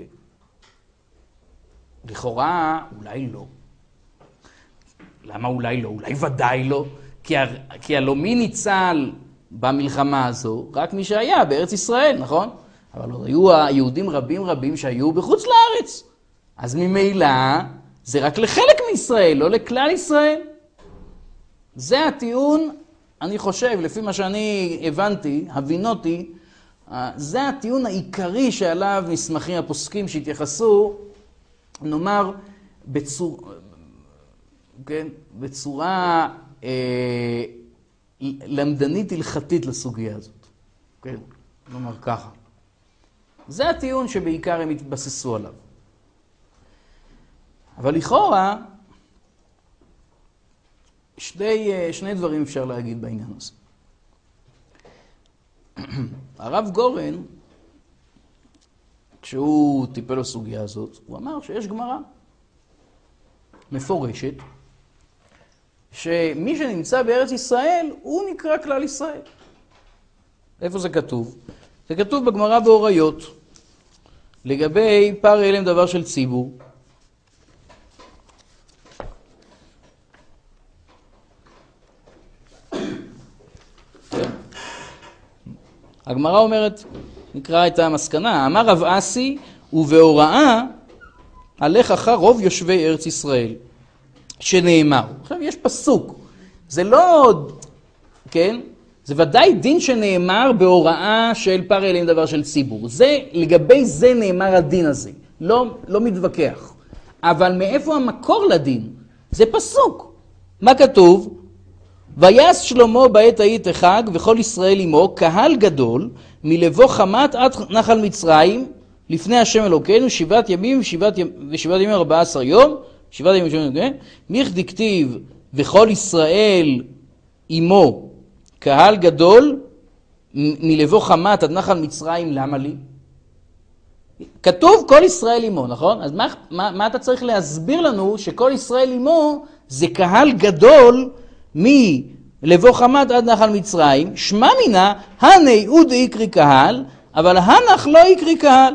לכאורה אולי לא. למה אולי לא? אולי ודאי לא. כי, כי הלא מי ניצל במלחמה הזו? רק מי שהיה בארץ ישראל, נכון? אבל עוד היו היהודים רבים רבים שהיו בחוץ לארץ. אז ממילא זה רק לחלק מישראל, לא לכלל ישראל. זה הטיעון, אני חושב, לפי מה שאני הבנתי, הבינותי, זה הטיעון העיקרי שעליו נסמכים הפוסקים שהתייחסו, נאמר, בצור, כן, בצורה אה, למדנית הלכתית לסוגיה הזאת. כן, נאמר ככה. זה הטיעון שבעיקר הם התבססו עליו. אבל לכאורה, שני, שני דברים אפשר להגיד בעניין הזה. הרב גורן, כשהוא טיפל בסוגיה הזאת, הוא אמר שיש גמרא מפורשת, שמי שנמצא בארץ ישראל, הוא נקרא כלל ישראל. איפה זה כתוב? זה כתוב בגמרא באוריות, לגבי פר אלם דבר של ציבור. הגמרא אומרת, נקרא את המסקנה, אמר רב אסי, ובהוראה הלך אחר רוב יושבי ארץ ישראל, שנאמר. עכשיו יש פסוק, זה לא, כן? זה ודאי דין שנאמר בהוראה של פר אלים דבר של ציבור. זה, לגבי זה נאמר הדין הזה, לא, לא מתווכח. אבל מאיפה המקור לדין? זה פסוק. מה כתוב? ויעש שלמה בעת ההיא את החג וכל ישראל עמו, קהל גדול, מלבוא חמת עד נחל מצרים, לפני השם אלוקינו, שבעת ימים ושבעת ימים ארבעה עשר יום, שבעת ימים ושבעת ימים, מיך דכתיב וכל ישראל עמו, קהל גדול, מלבוא חמת עד נחל מצרים, למה לי? כתוב כל ישראל עמו, נכון? אז מה, מה, מה אתה צריך להסביר לנו שכל ישראל עמו זה קהל גדול מלבוא חמת עד נחל מצרים, שמע מינה, הני עוד יקרי קהל, אבל הנח לא יקרי קהל.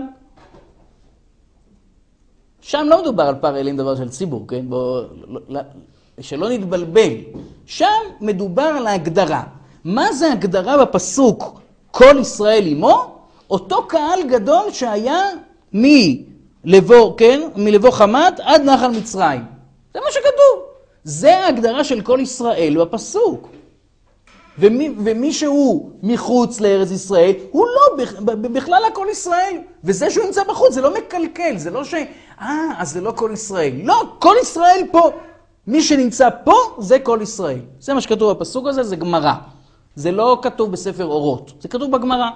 שם לא מדובר על פר אלים דבר של ציבור, כן? בוא, לא, שלא נתבלבל. שם מדובר על ההגדרה. מה זה הגדרה בפסוק כל ישראל עמו? אותו קהל גדול שהיה מלבוא, כן? מלבוא חמת עד נחל מצרים. זה מה שכתוב. זה ההגדרה של כל ישראל בפסוק. ומי, ומי שהוא מחוץ לארץ ישראל, הוא לא בכלל הכל ישראל. וזה שהוא נמצא בחוץ, זה לא מקלקל. זה לא ש... אה, אז זה לא כל ישראל. לא, כל ישראל פה. מי שנמצא פה, זה כל ישראל. זה מה שכתוב בפסוק הזה, זה גמרא. זה לא כתוב בספר אורות. זה כתוב בגמרא.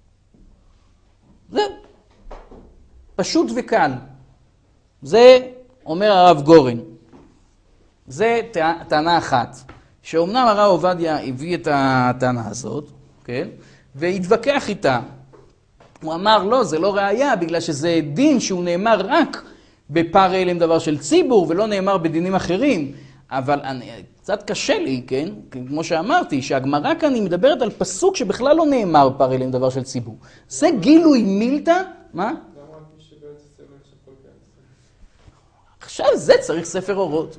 זה פשוט וקל. זה אומר הרב גורן. זה טענה אחת. שאומנם הרב עובדיה הביא את הטענה הזאת, כן? והתווכח איתה. הוא אמר, לא, זה לא ראייה, בגלל שזה דין שהוא נאמר רק בפר אלים דבר של ציבור, ולא נאמר בדינים אחרים. אבל אני, קצת קשה לי, כן? כמו שאמרתי, שהגמרא כאן היא מדברת על פסוק שבכלל לא נאמר פר אלים דבר של ציבור. זה גילוי מילתא, מה? עכשיו זה צריך ספר אורות.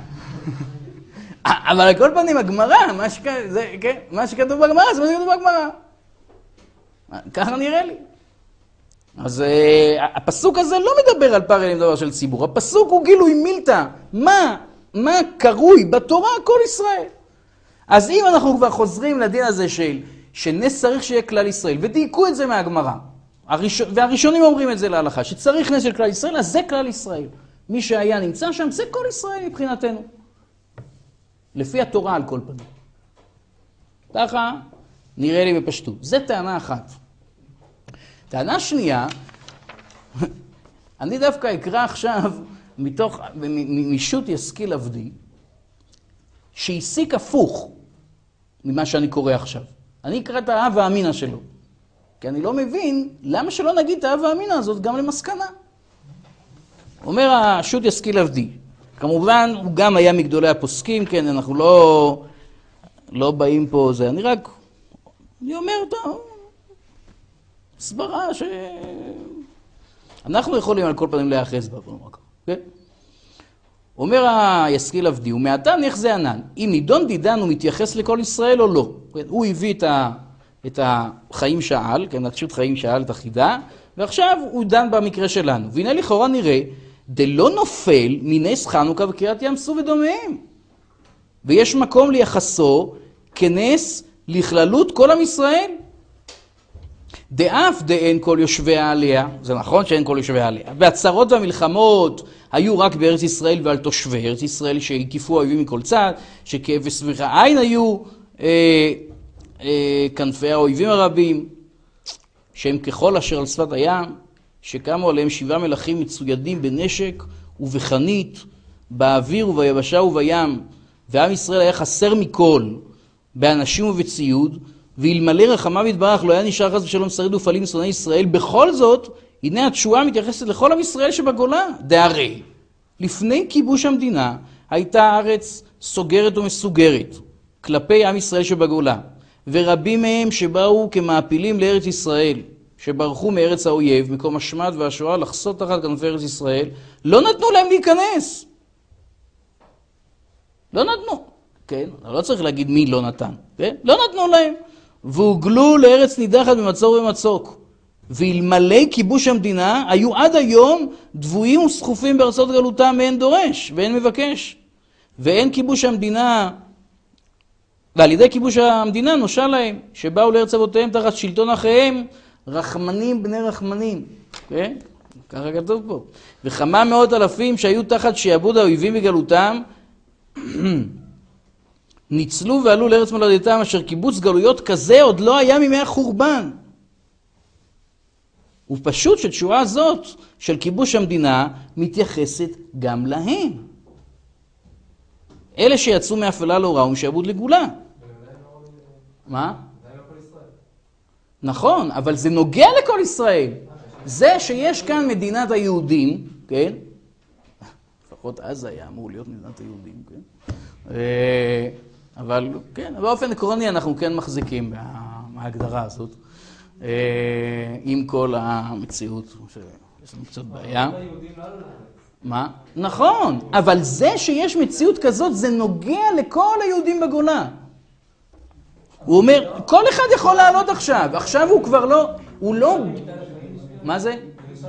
אבל על כל פנים, הגמרא, מה, שכ... זה, כן? מה שכתוב בגמרא, זה מה שכתוב בגמרא. ככה נראה לי. אז uh, הפסוק הזה לא מדבר על פר אלים דבר של ציבור. הפסוק הוא גילוי מילתא. מה, מה קרוי בתורה כל ישראל? אז אם אנחנו כבר חוזרים לדין הזה של שנס צריך שיהיה כלל ישראל, ודייקו את זה מהגמרא, הראשון, והראשונים אומרים את זה להלכה, שצריך נס של כלל ישראל, אז זה כלל ישראל. מי שהיה נמצא שם, זה כל ישראל מבחינתנו. לפי התורה על כל פנים. ככה נראה לי בפשטות. זה טענה אחת. טענה שנייה, אני דווקא אקרא עכשיו מתוך, משו"ת ישכיל עבדי, שהסיק הפוך ממה שאני קורא עכשיו. אני אקרא את האב האמינא שלו. כי אני לא מבין למה שלא נגיד את האב האמינא הזאת גם למסקנה. אומר השו"ת ישכיל עבדי, כמובן הוא גם היה מגדולי הפוסקים, כן, אנחנו לא, לא באים פה, זה, אני רק, אני אומר, טוב, סברה ש... אנחנו יכולים על כל פנים להיאחז בה, כן? אומר הישכיל עבדי, ומעתה נחזה ענן, אם נידון דידן הוא מתייחס לכל ישראל או לא. כן? הוא הביא את, ה, את החיים שאל, כן, נקשות חיים שאל את החידה, ועכשיו הוא דן במקרה שלנו. והנה לכאורה נראה, דלא נופל מנס חנוכה וקריאת ים סוף ודומיהם. ויש מקום ליחסו כנס לכללות כל עם ישראל. דאף דאין כל יושביה עליה, זה נכון שאין כל יושביה עליה, והצרות והמלחמות היו רק בארץ ישראל ועל תושבי ארץ ישראל שהקיפו האויבים מכל צד, שכבש וכעין היו אה, אה, כנפי האויבים הרבים, שהם ככל אשר על שפת הים, שקמו עליהם שבעה מלכים מצוידים בנשק ובחנית, באוויר וביבשה ובים, ועם ישראל היה חסר מכל, באנשים ובציוד, ואלמלא רחמיו יתברך לא היה נשאר חס ושלום שריד ופעלים שונאי ישראל. בכל זאת, הנה התשועה מתייחסת לכל עם ישראל שבגולה. דהרי, לפני כיבוש המדינה, הייתה הארץ סוגרת ומסוגרת כלפי עם ישראל שבגולה, ורבים מהם שבאו כמעפילים לארץ ישראל, שברחו מארץ האויב, מקום השמד והשואה, לחסות תחת כנפי ארץ ישראל, לא נתנו להם להיכנס. לא נתנו. כן? לא צריך להגיד מי לא נתן. כן? לא נתנו להם. והוגלו לארץ נידחת במצור ומצוק. ואלמלא כיבוש המדינה, היו עד היום דבויים וסחופים בארצות גלותם ואין דורש ואין מבקש. ואין כיבוש המדינה, ועל ידי כיבוש המדינה נושע להם, שבאו לארץ אבותיהם תחת שלטון אחיהם, רחמנים בני רחמנים. כן? ככה כתוב פה. וכמה מאות אלפים שהיו תחת שיעבוד האויבים בגלותם, ניצלו ועלו לארץ מולדתם, אשר קיבוץ גלויות כזה עוד לא היה מימי החורבן. ופשוט שתשועה הזאת של כיבוש המדינה מתייחסת גם להם. אלה שיצאו מאפלה לאורה ומשעבוד לגאולה. מה? נכון, אבל זה נוגע לכל ישראל. זה שיש כאן מדינת היהודים, כן? לפחות אז היה אמור להיות מדינת היהודים, כן? אבל כן, באופן עקרוני אנחנו כן מחזיקים מההגדרה הזאת. עם כל המציאות שיש לנו קצת בעיה. מה? נכון, אבל זה שיש מציאות כזאת זה נוגע לכל היהודים בגולה. הוא אומר, כל אחד יכול לעלות עכשיו, עכשיו הוא כבר לא, הוא לא... מה זה?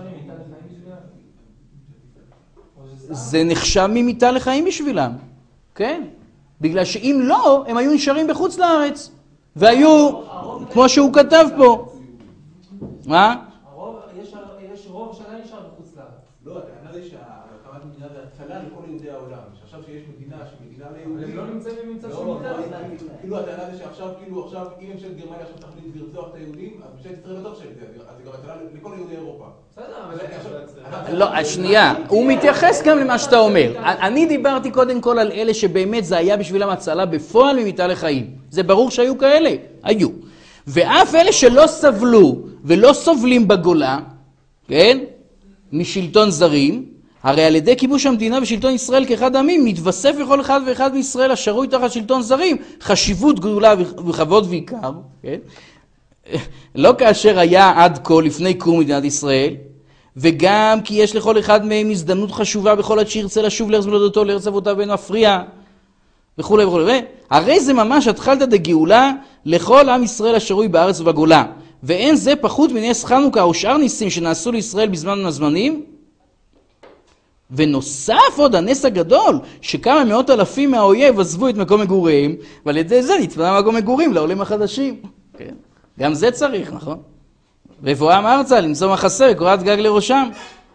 זה נחשב ממיתה לחיים בשבילם, כן? בגלל שאם לא, הם היו נשארים בחוץ לארץ, והיו, כמו שהוא כתב פה. מה? יש רוב שעדיין נשאר בחוץ לארץ. לא, הטענה זה שהקמת מדינה זה הצלה לכל יהודי העולם. שעכשיו שיש מדינה, שמדינה ליהודים... הם לא נמצאים במצב של מיתה. כאילו הטענה זה שעכשיו, כאילו עכשיו, אם ממשלת גרמניה עכשיו תחליט לרצוח את היהודים, אז ממשלת ישראל לא תרשה את זה, אז זה גם הצלה לכל יהודי אירופה. לא, השנייה, הוא מתייחס גם למה שאתה אומר. אני דיברתי קודם כל על אלה שבאמת זה היה בשבילם הצלה בפועל ממיתה לחיים. זה ברור שהיו כאלה, היו. ואף אלה שלא סבלו ולא סובלים בגולה, כן, משלטון זרים, הרי על ידי כיבוש המדינה ושלטון ישראל כאחד העמים, מתווסף לכל אחד ואחד מישראל השרוי תחת שלטון זרים, חשיבות גדולה וכבוד ועיקר, כן? לא כאשר היה עד כה לפני קום מדינת ישראל, וגם כי יש לכל אחד מהם הזדמנות חשובה בכל עד שירצה לשוב לארץ מולדתו, לארץ אבותיו ואין מפריע, וכו' וכו'. הרי זה ממש התחלתא דגאולה לכל עם ישראל השרוי בארץ ובגולה. ואין זה פחות מנס חנוכה או שאר ניסים שנעשו לישראל בזמן הזמנים. ונוסף עוד הנס הגדול שכמה מאות אלפים מהאויב עזבו את מקום מגוריהם, ועל ידי זה נתפנה מקום מגורים לעולים החדשים. כן? גם זה צריך, נכון? ובואם ארצה למצוא מחסה וקורת גג לראשם.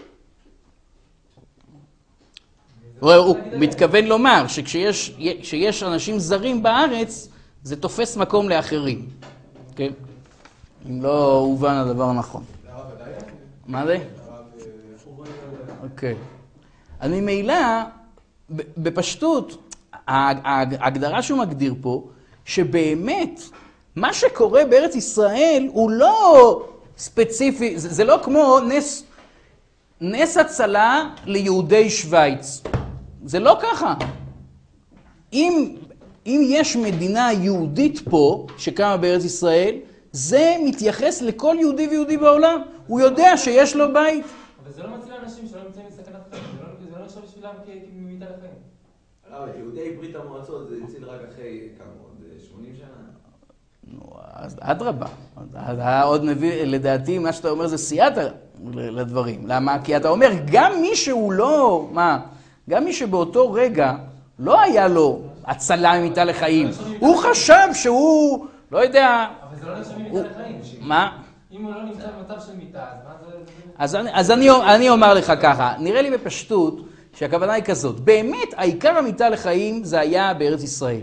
הוא מתכוון לומר שכשיש אנשים זרים בארץ, זה תופס מקום לאחרים. כן? אם לא הובן הדבר נכון. מה זה? אוקיי. אז ממילא, בפשטות, ההגדרה שהוא מגדיר פה, שבאמת, מה שקורה בארץ ישראל הוא לא ספציפי, זה לא כמו נס, נס הצלה ליהודי שוויץ. זה לא ככה. אם, אם יש מדינה יהודית פה, שקמה בארץ ישראל, זה מתייחס לכל יהודי ויהודי בעולם. הוא יודע שיש לו בית. אבל זה לא מציל אנשים שלא נמצאים בסכנת חיים. זה לא נחשב בשבילם כמיתה לחיים. אבל יהודי ברית המועצות זה הציל רק אחרי כמה עוד שמונים שנה. נו, אז אדרבה. עוד מביא, לדעתי, מה שאתה אומר זה סייעתא לדברים. למה? כי אתה אומר, גם מי שהוא לא, מה? גם מי שבאותו רגע לא היה לו הצלה ממיתה לחיים. הוא חשב שהוא, לא יודע... אבל זה לא נחשב ממיתה לחיים. מה? אם הוא לא נמצא במצב של מיתה, אז מה זה... אז אני, אז אני, אני אומר לך ככה, נראה לי בפשטות שהכוונה היא כזאת. באמת, העיקר המיתה לחיים זה היה בארץ ישראל.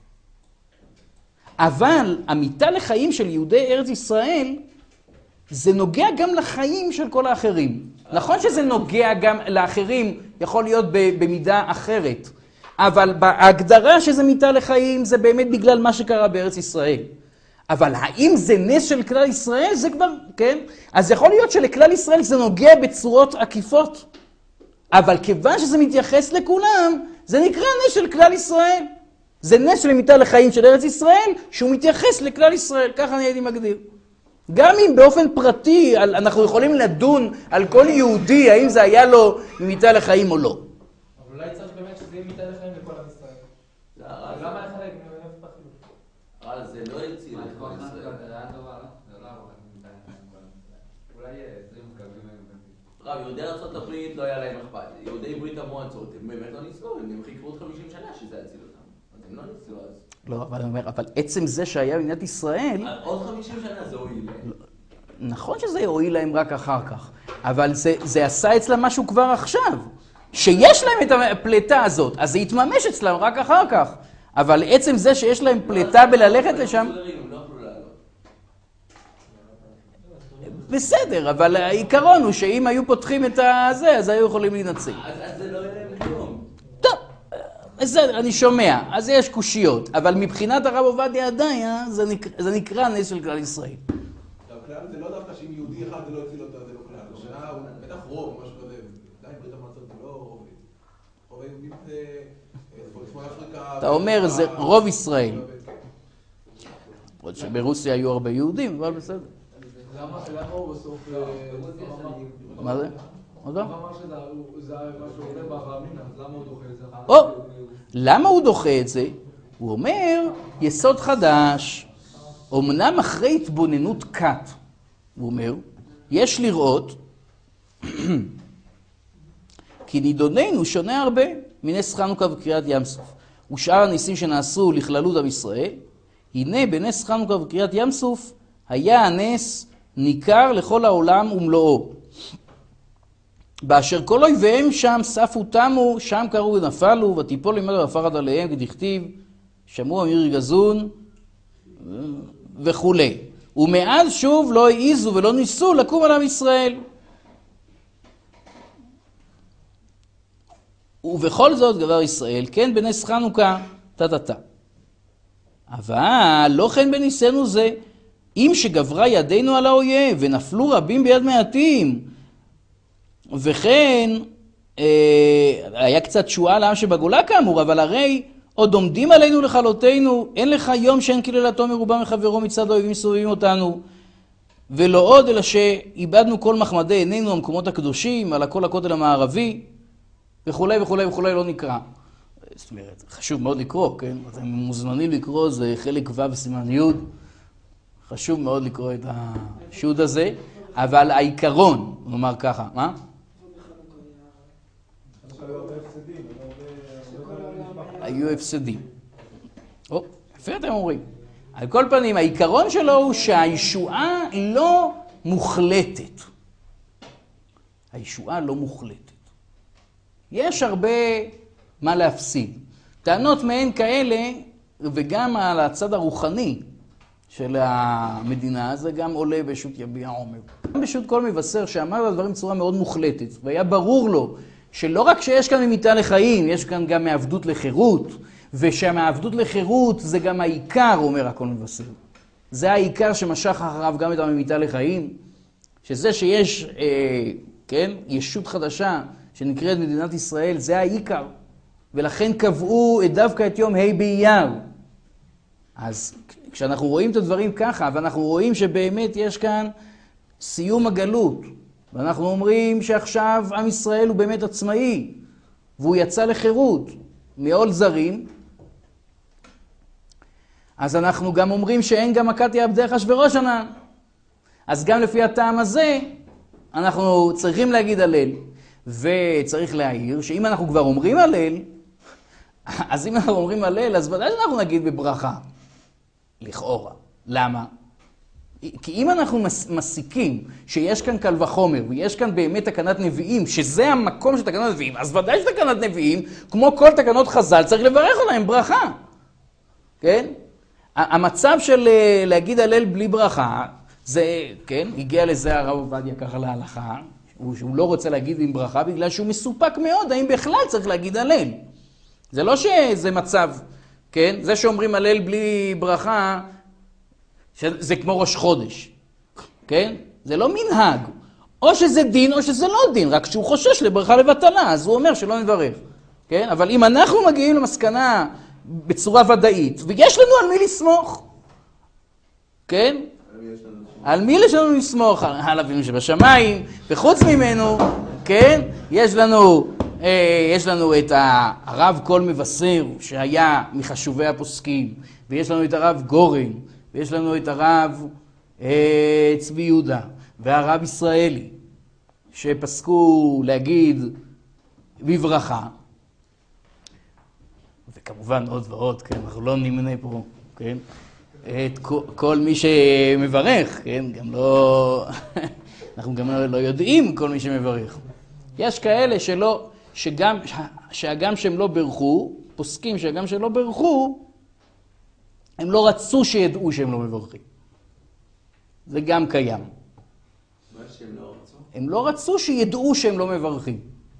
אבל המיתה לחיים של יהודי ארץ ישראל, זה נוגע גם לחיים של כל האחרים. נכון שזה נוגע גם לאחרים, יכול להיות במידה אחרת. אבל בהגדרה שזה מיתה לחיים, זה באמת בגלל מה שקרה בארץ ישראל. אבל האם זה נס של כלל ישראל? זה כבר, כן? אז יכול להיות שלכלל ישראל זה נוגע בצורות עקיפות. אבל כיוון שזה מתייחס לכולם, זה נקרא נס של כלל ישראל. זה נס של מיתה לחיים של ארץ ישראל, שהוא מתייחס לכלל ישראל. ככה אני הייתי מגדיר. גם אם באופן פרטי אנחנו יכולים לדון על כל יהודי, האם זה היה לו מיתה לחיים או לא. אבל אולי צריך באמת שזה יהיה מיתה לחיים לכל עם ישראל. למה לחלק? הרב אבל זה לא הציל את כל ישראל. זה היה טובה, לא? זה לא עבוד בינתיים. אולי עשרים קווים היו. רב, יהודי ארצות הברית לא היה להם אכפת. יהודי ברית המועצות, הם באמת לא ניצלו, הם חיכו עוד חמישים שנה שזה יציל אותם. אז הם לא ניצלו אז. לא, אבל אני אומר, אבל עצם זה שהיה במדינת ישראל... עוד חמישים שנה זה הועיל להם. נכון שזה יועיל להם רק אחר כך, אבל זה, זה עשה אצלם משהו כבר עכשיו. שיש להם את הפלטה הזאת, אז זה יתממש אצלם רק אחר כך. אבל עצם זה שיש להם פלטה בללכת לשם... בסדר, אבל העיקרון הוא שאם היו פותחים את הזה, אז היו יכולים להינצל. אז זה לא יהיה להם כלום. טוב, בסדר, אני שומע, אז יש קושיות, אבל מבחינת הרב עובדיה עדיין, זה נקרא, זה נקרא נס של כלל ישראל. הכלל זה לא דווקא שאם יהודי אחד זה לא הציל אותו, זה לא כלל. השאלה הוא בטח רוב, משהו כזה. די, ברית המועצות זה לא רוב. רוב היהודים זה... צפון אפריקה... אתה אומר, זה רוב ישראל. עוד שברוסיה היו הרבה יהודים, אבל בסדר. למה הוא בסוף... מה זה? עוד פעם? למה שזה מה שעולה באברהמין, אז למה הוא דוחה את זה? או, למה הוא דוחה את זה? הוא אומר, יסוד חדש, אמנם אחרי התבוננות קט, הוא אומר, יש לראות, כי נידוננו שונה הרבה מנס חנוכה וקריאת ים סוף. ושאר הניסים שנעשו לכללות עם ישראל, הנה בנס חנוכה וקריאת ים סוף, היה הנס ניכר לכל העולם ומלואו. באשר כל אויביהם שם ספו תמו, שם קראו ונפלו, ותיפול למעלה ופחד עליהם, כדכתיב, שמעו אמיר גזון, וכו'. ומאז שוב לא העיזו ולא ניסו לקום על עם ישראל. ובכל זאת גבר ישראל, כן בנס חנוכה, תתתה. אבל לא כן בניסנו זה, אם שגברה ידינו על האויב, ונפלו רבים ביד מעטים, וכן, אה, היה קצת תשועה לעם שבגולה כאמור, אבל הרי עוד עומדים עלינו לכלותנו, אין לך יום שאין קללתו מרובה מחברו מצד האויבים מסובבים אותנו, ולא עוד אלא שאיבדנו כל מחמדי עינינו המקומות הקדושים, על הכל הכותל המערבי, וכו' וכו' וכו' לא נקרא. זאת אומרת, חשוב מאוד לקרוא, כן? אתם מוזמנים לקרוא, זה חלק ו' בסימן י', חשוב מאוד לקרוא את השיעוד הזה, אבל העיקרון, נאמר ככה, מה? היו הפסדים. או, יפה אתם אומרים. על כל פנים, העיקרון שלו הוא שהישועה לא מוחלטת. הישועה לא מוחלטת. יש הרבה מה להפסיד. טענות מהן כאלה, וגם על הצד הרוחני של המדינה, זה גם עולה בשו"ת יביע עומר. גם בשו"ת כל מבשר שאמר הדברים בצורה מאוד מוחלטת, והיה ברור לו שלא רק שיש כאן ממיתה לחיים, יש כאן גם מעבדות לחירות, ושהמעבדות לחירות זה גם העיקר, אומר הכל מבשר. זה העיקר שמשך אחריו גם את הממיתה לחיים, שזה שיש, אה, כן, ישות חדשה שנקראת מדינת ישראל, זה העיקר. ולכן קבעו דווקא את יום ה' באייר. אז כשאנחנו רואים את הדברים ככה, ואנחנו רואים שבאמת יש כאן סיום הגלות, ואנחנו אומרים שעכשיו עם ישראל הוא באמת עצמאי, והוא יצא לחירות מעול זרים, אז אנחנו גם אומרים שאין גם מכת יעבדי אחשוורוש ענן. אז גם לפי הטעם הזה, אנחנו צריכים להגיד הלל, וצריך להעיר שאם אנחנו כבר אומרים הלל, אז אם אנחנו אומרים הלל, אז ודאי אנחנו נגיד בברכה, לכאורה. למה? כי אם אנחנו מסיקים שיש כאן קל וחומר, ויש כאן באמת תקנת נביאים, שזה המקום של תקנת נביאים, אז ודאי שתקנת נביאים, כמו כל תקנות חז"ל, צריך לברך עליהם ברכה. כן? המצב של להגיד הלל בלי ברכה, זה, כן, הגיע לזה הרב עובדיה ככה להלכה, שהוא לא רוצה להגיד עם ברכה, בגלל שהוא מסופק מאוד, האם בכלל צריך להגיד הלל. זה לא שזה מצב, כן? זה שאומרים הלל בלי ברכה, זה כמו ראש חודש, כן? זה לא מנהג. או שזה דין או שזה לא דין, רק שהוא חושש לברכה לבטלה, אז הוא אומר שלא נברך. כן? אבל אם אנחנו מגיעים למסקנה בצורה ודאית, ויש לנו על מי לסמוך, כן? על מי יש לנו לסמוך? על אבינו שבשמיים, וחוץ ממנו, כן? יש לנו, אה, יש לנו את הרב כל מבשר, שהיה מחשובי הפוסקים, ויש לנו את הרב גורן, ויש לנו את הרב אה, צבי יהודה, והרב ישראלי, שפסקו להגיד בברכה, וכמובן עוד ועוד, כן, אנחנו לא נמנה פה, כן, את כל, כל מי שמברך, כן, גם לא, אנחנו גם לא יודעים כל מי שמברך. יש כאלה שלא, שגם, שהגם שהם לא ברכו, פוסקים שהגם שהם לא ברכו, הם לא רצו שידעו שהם לא מברכים. זה גם קיים. מה שהם לא רצו? הם לא רצו שידעו שהם לא מברכים.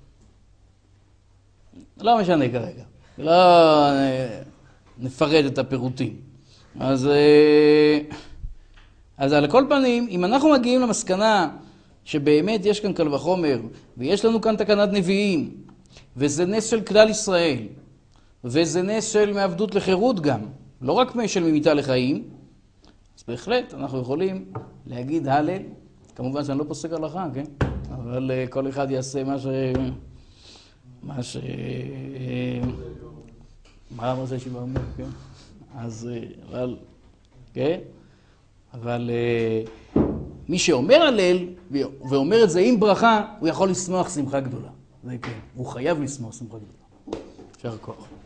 לא משנה כרגע. לא נפרט את הפירוטים. אז, אז על כל פנים, אם אנחנו מגיעים למסקנה שבאמת יש כאן קל וחומר, ויש לנו כאן תקנת נביאים, וזה נס של כלל ישראל, וזה נס של מעבדות לחירות גם, לא רק של ממיתה לחיים, אז בהחלט אנחנו יכולים להגיד הלל, כמובן שאני לא פוסק הלכה, כן? אבל כל אחד יעשה מה ש... מה ש... מה המרצה שיבה אומר, כן? אז, אבל, כן? אבל מי שאומר הלל, ואומר את זה עם ברכה, הוא יכול לשמוח שמחה גדולה. זה כן, הוא חייב לשמוח שמחה גדולה. אפשר כוח.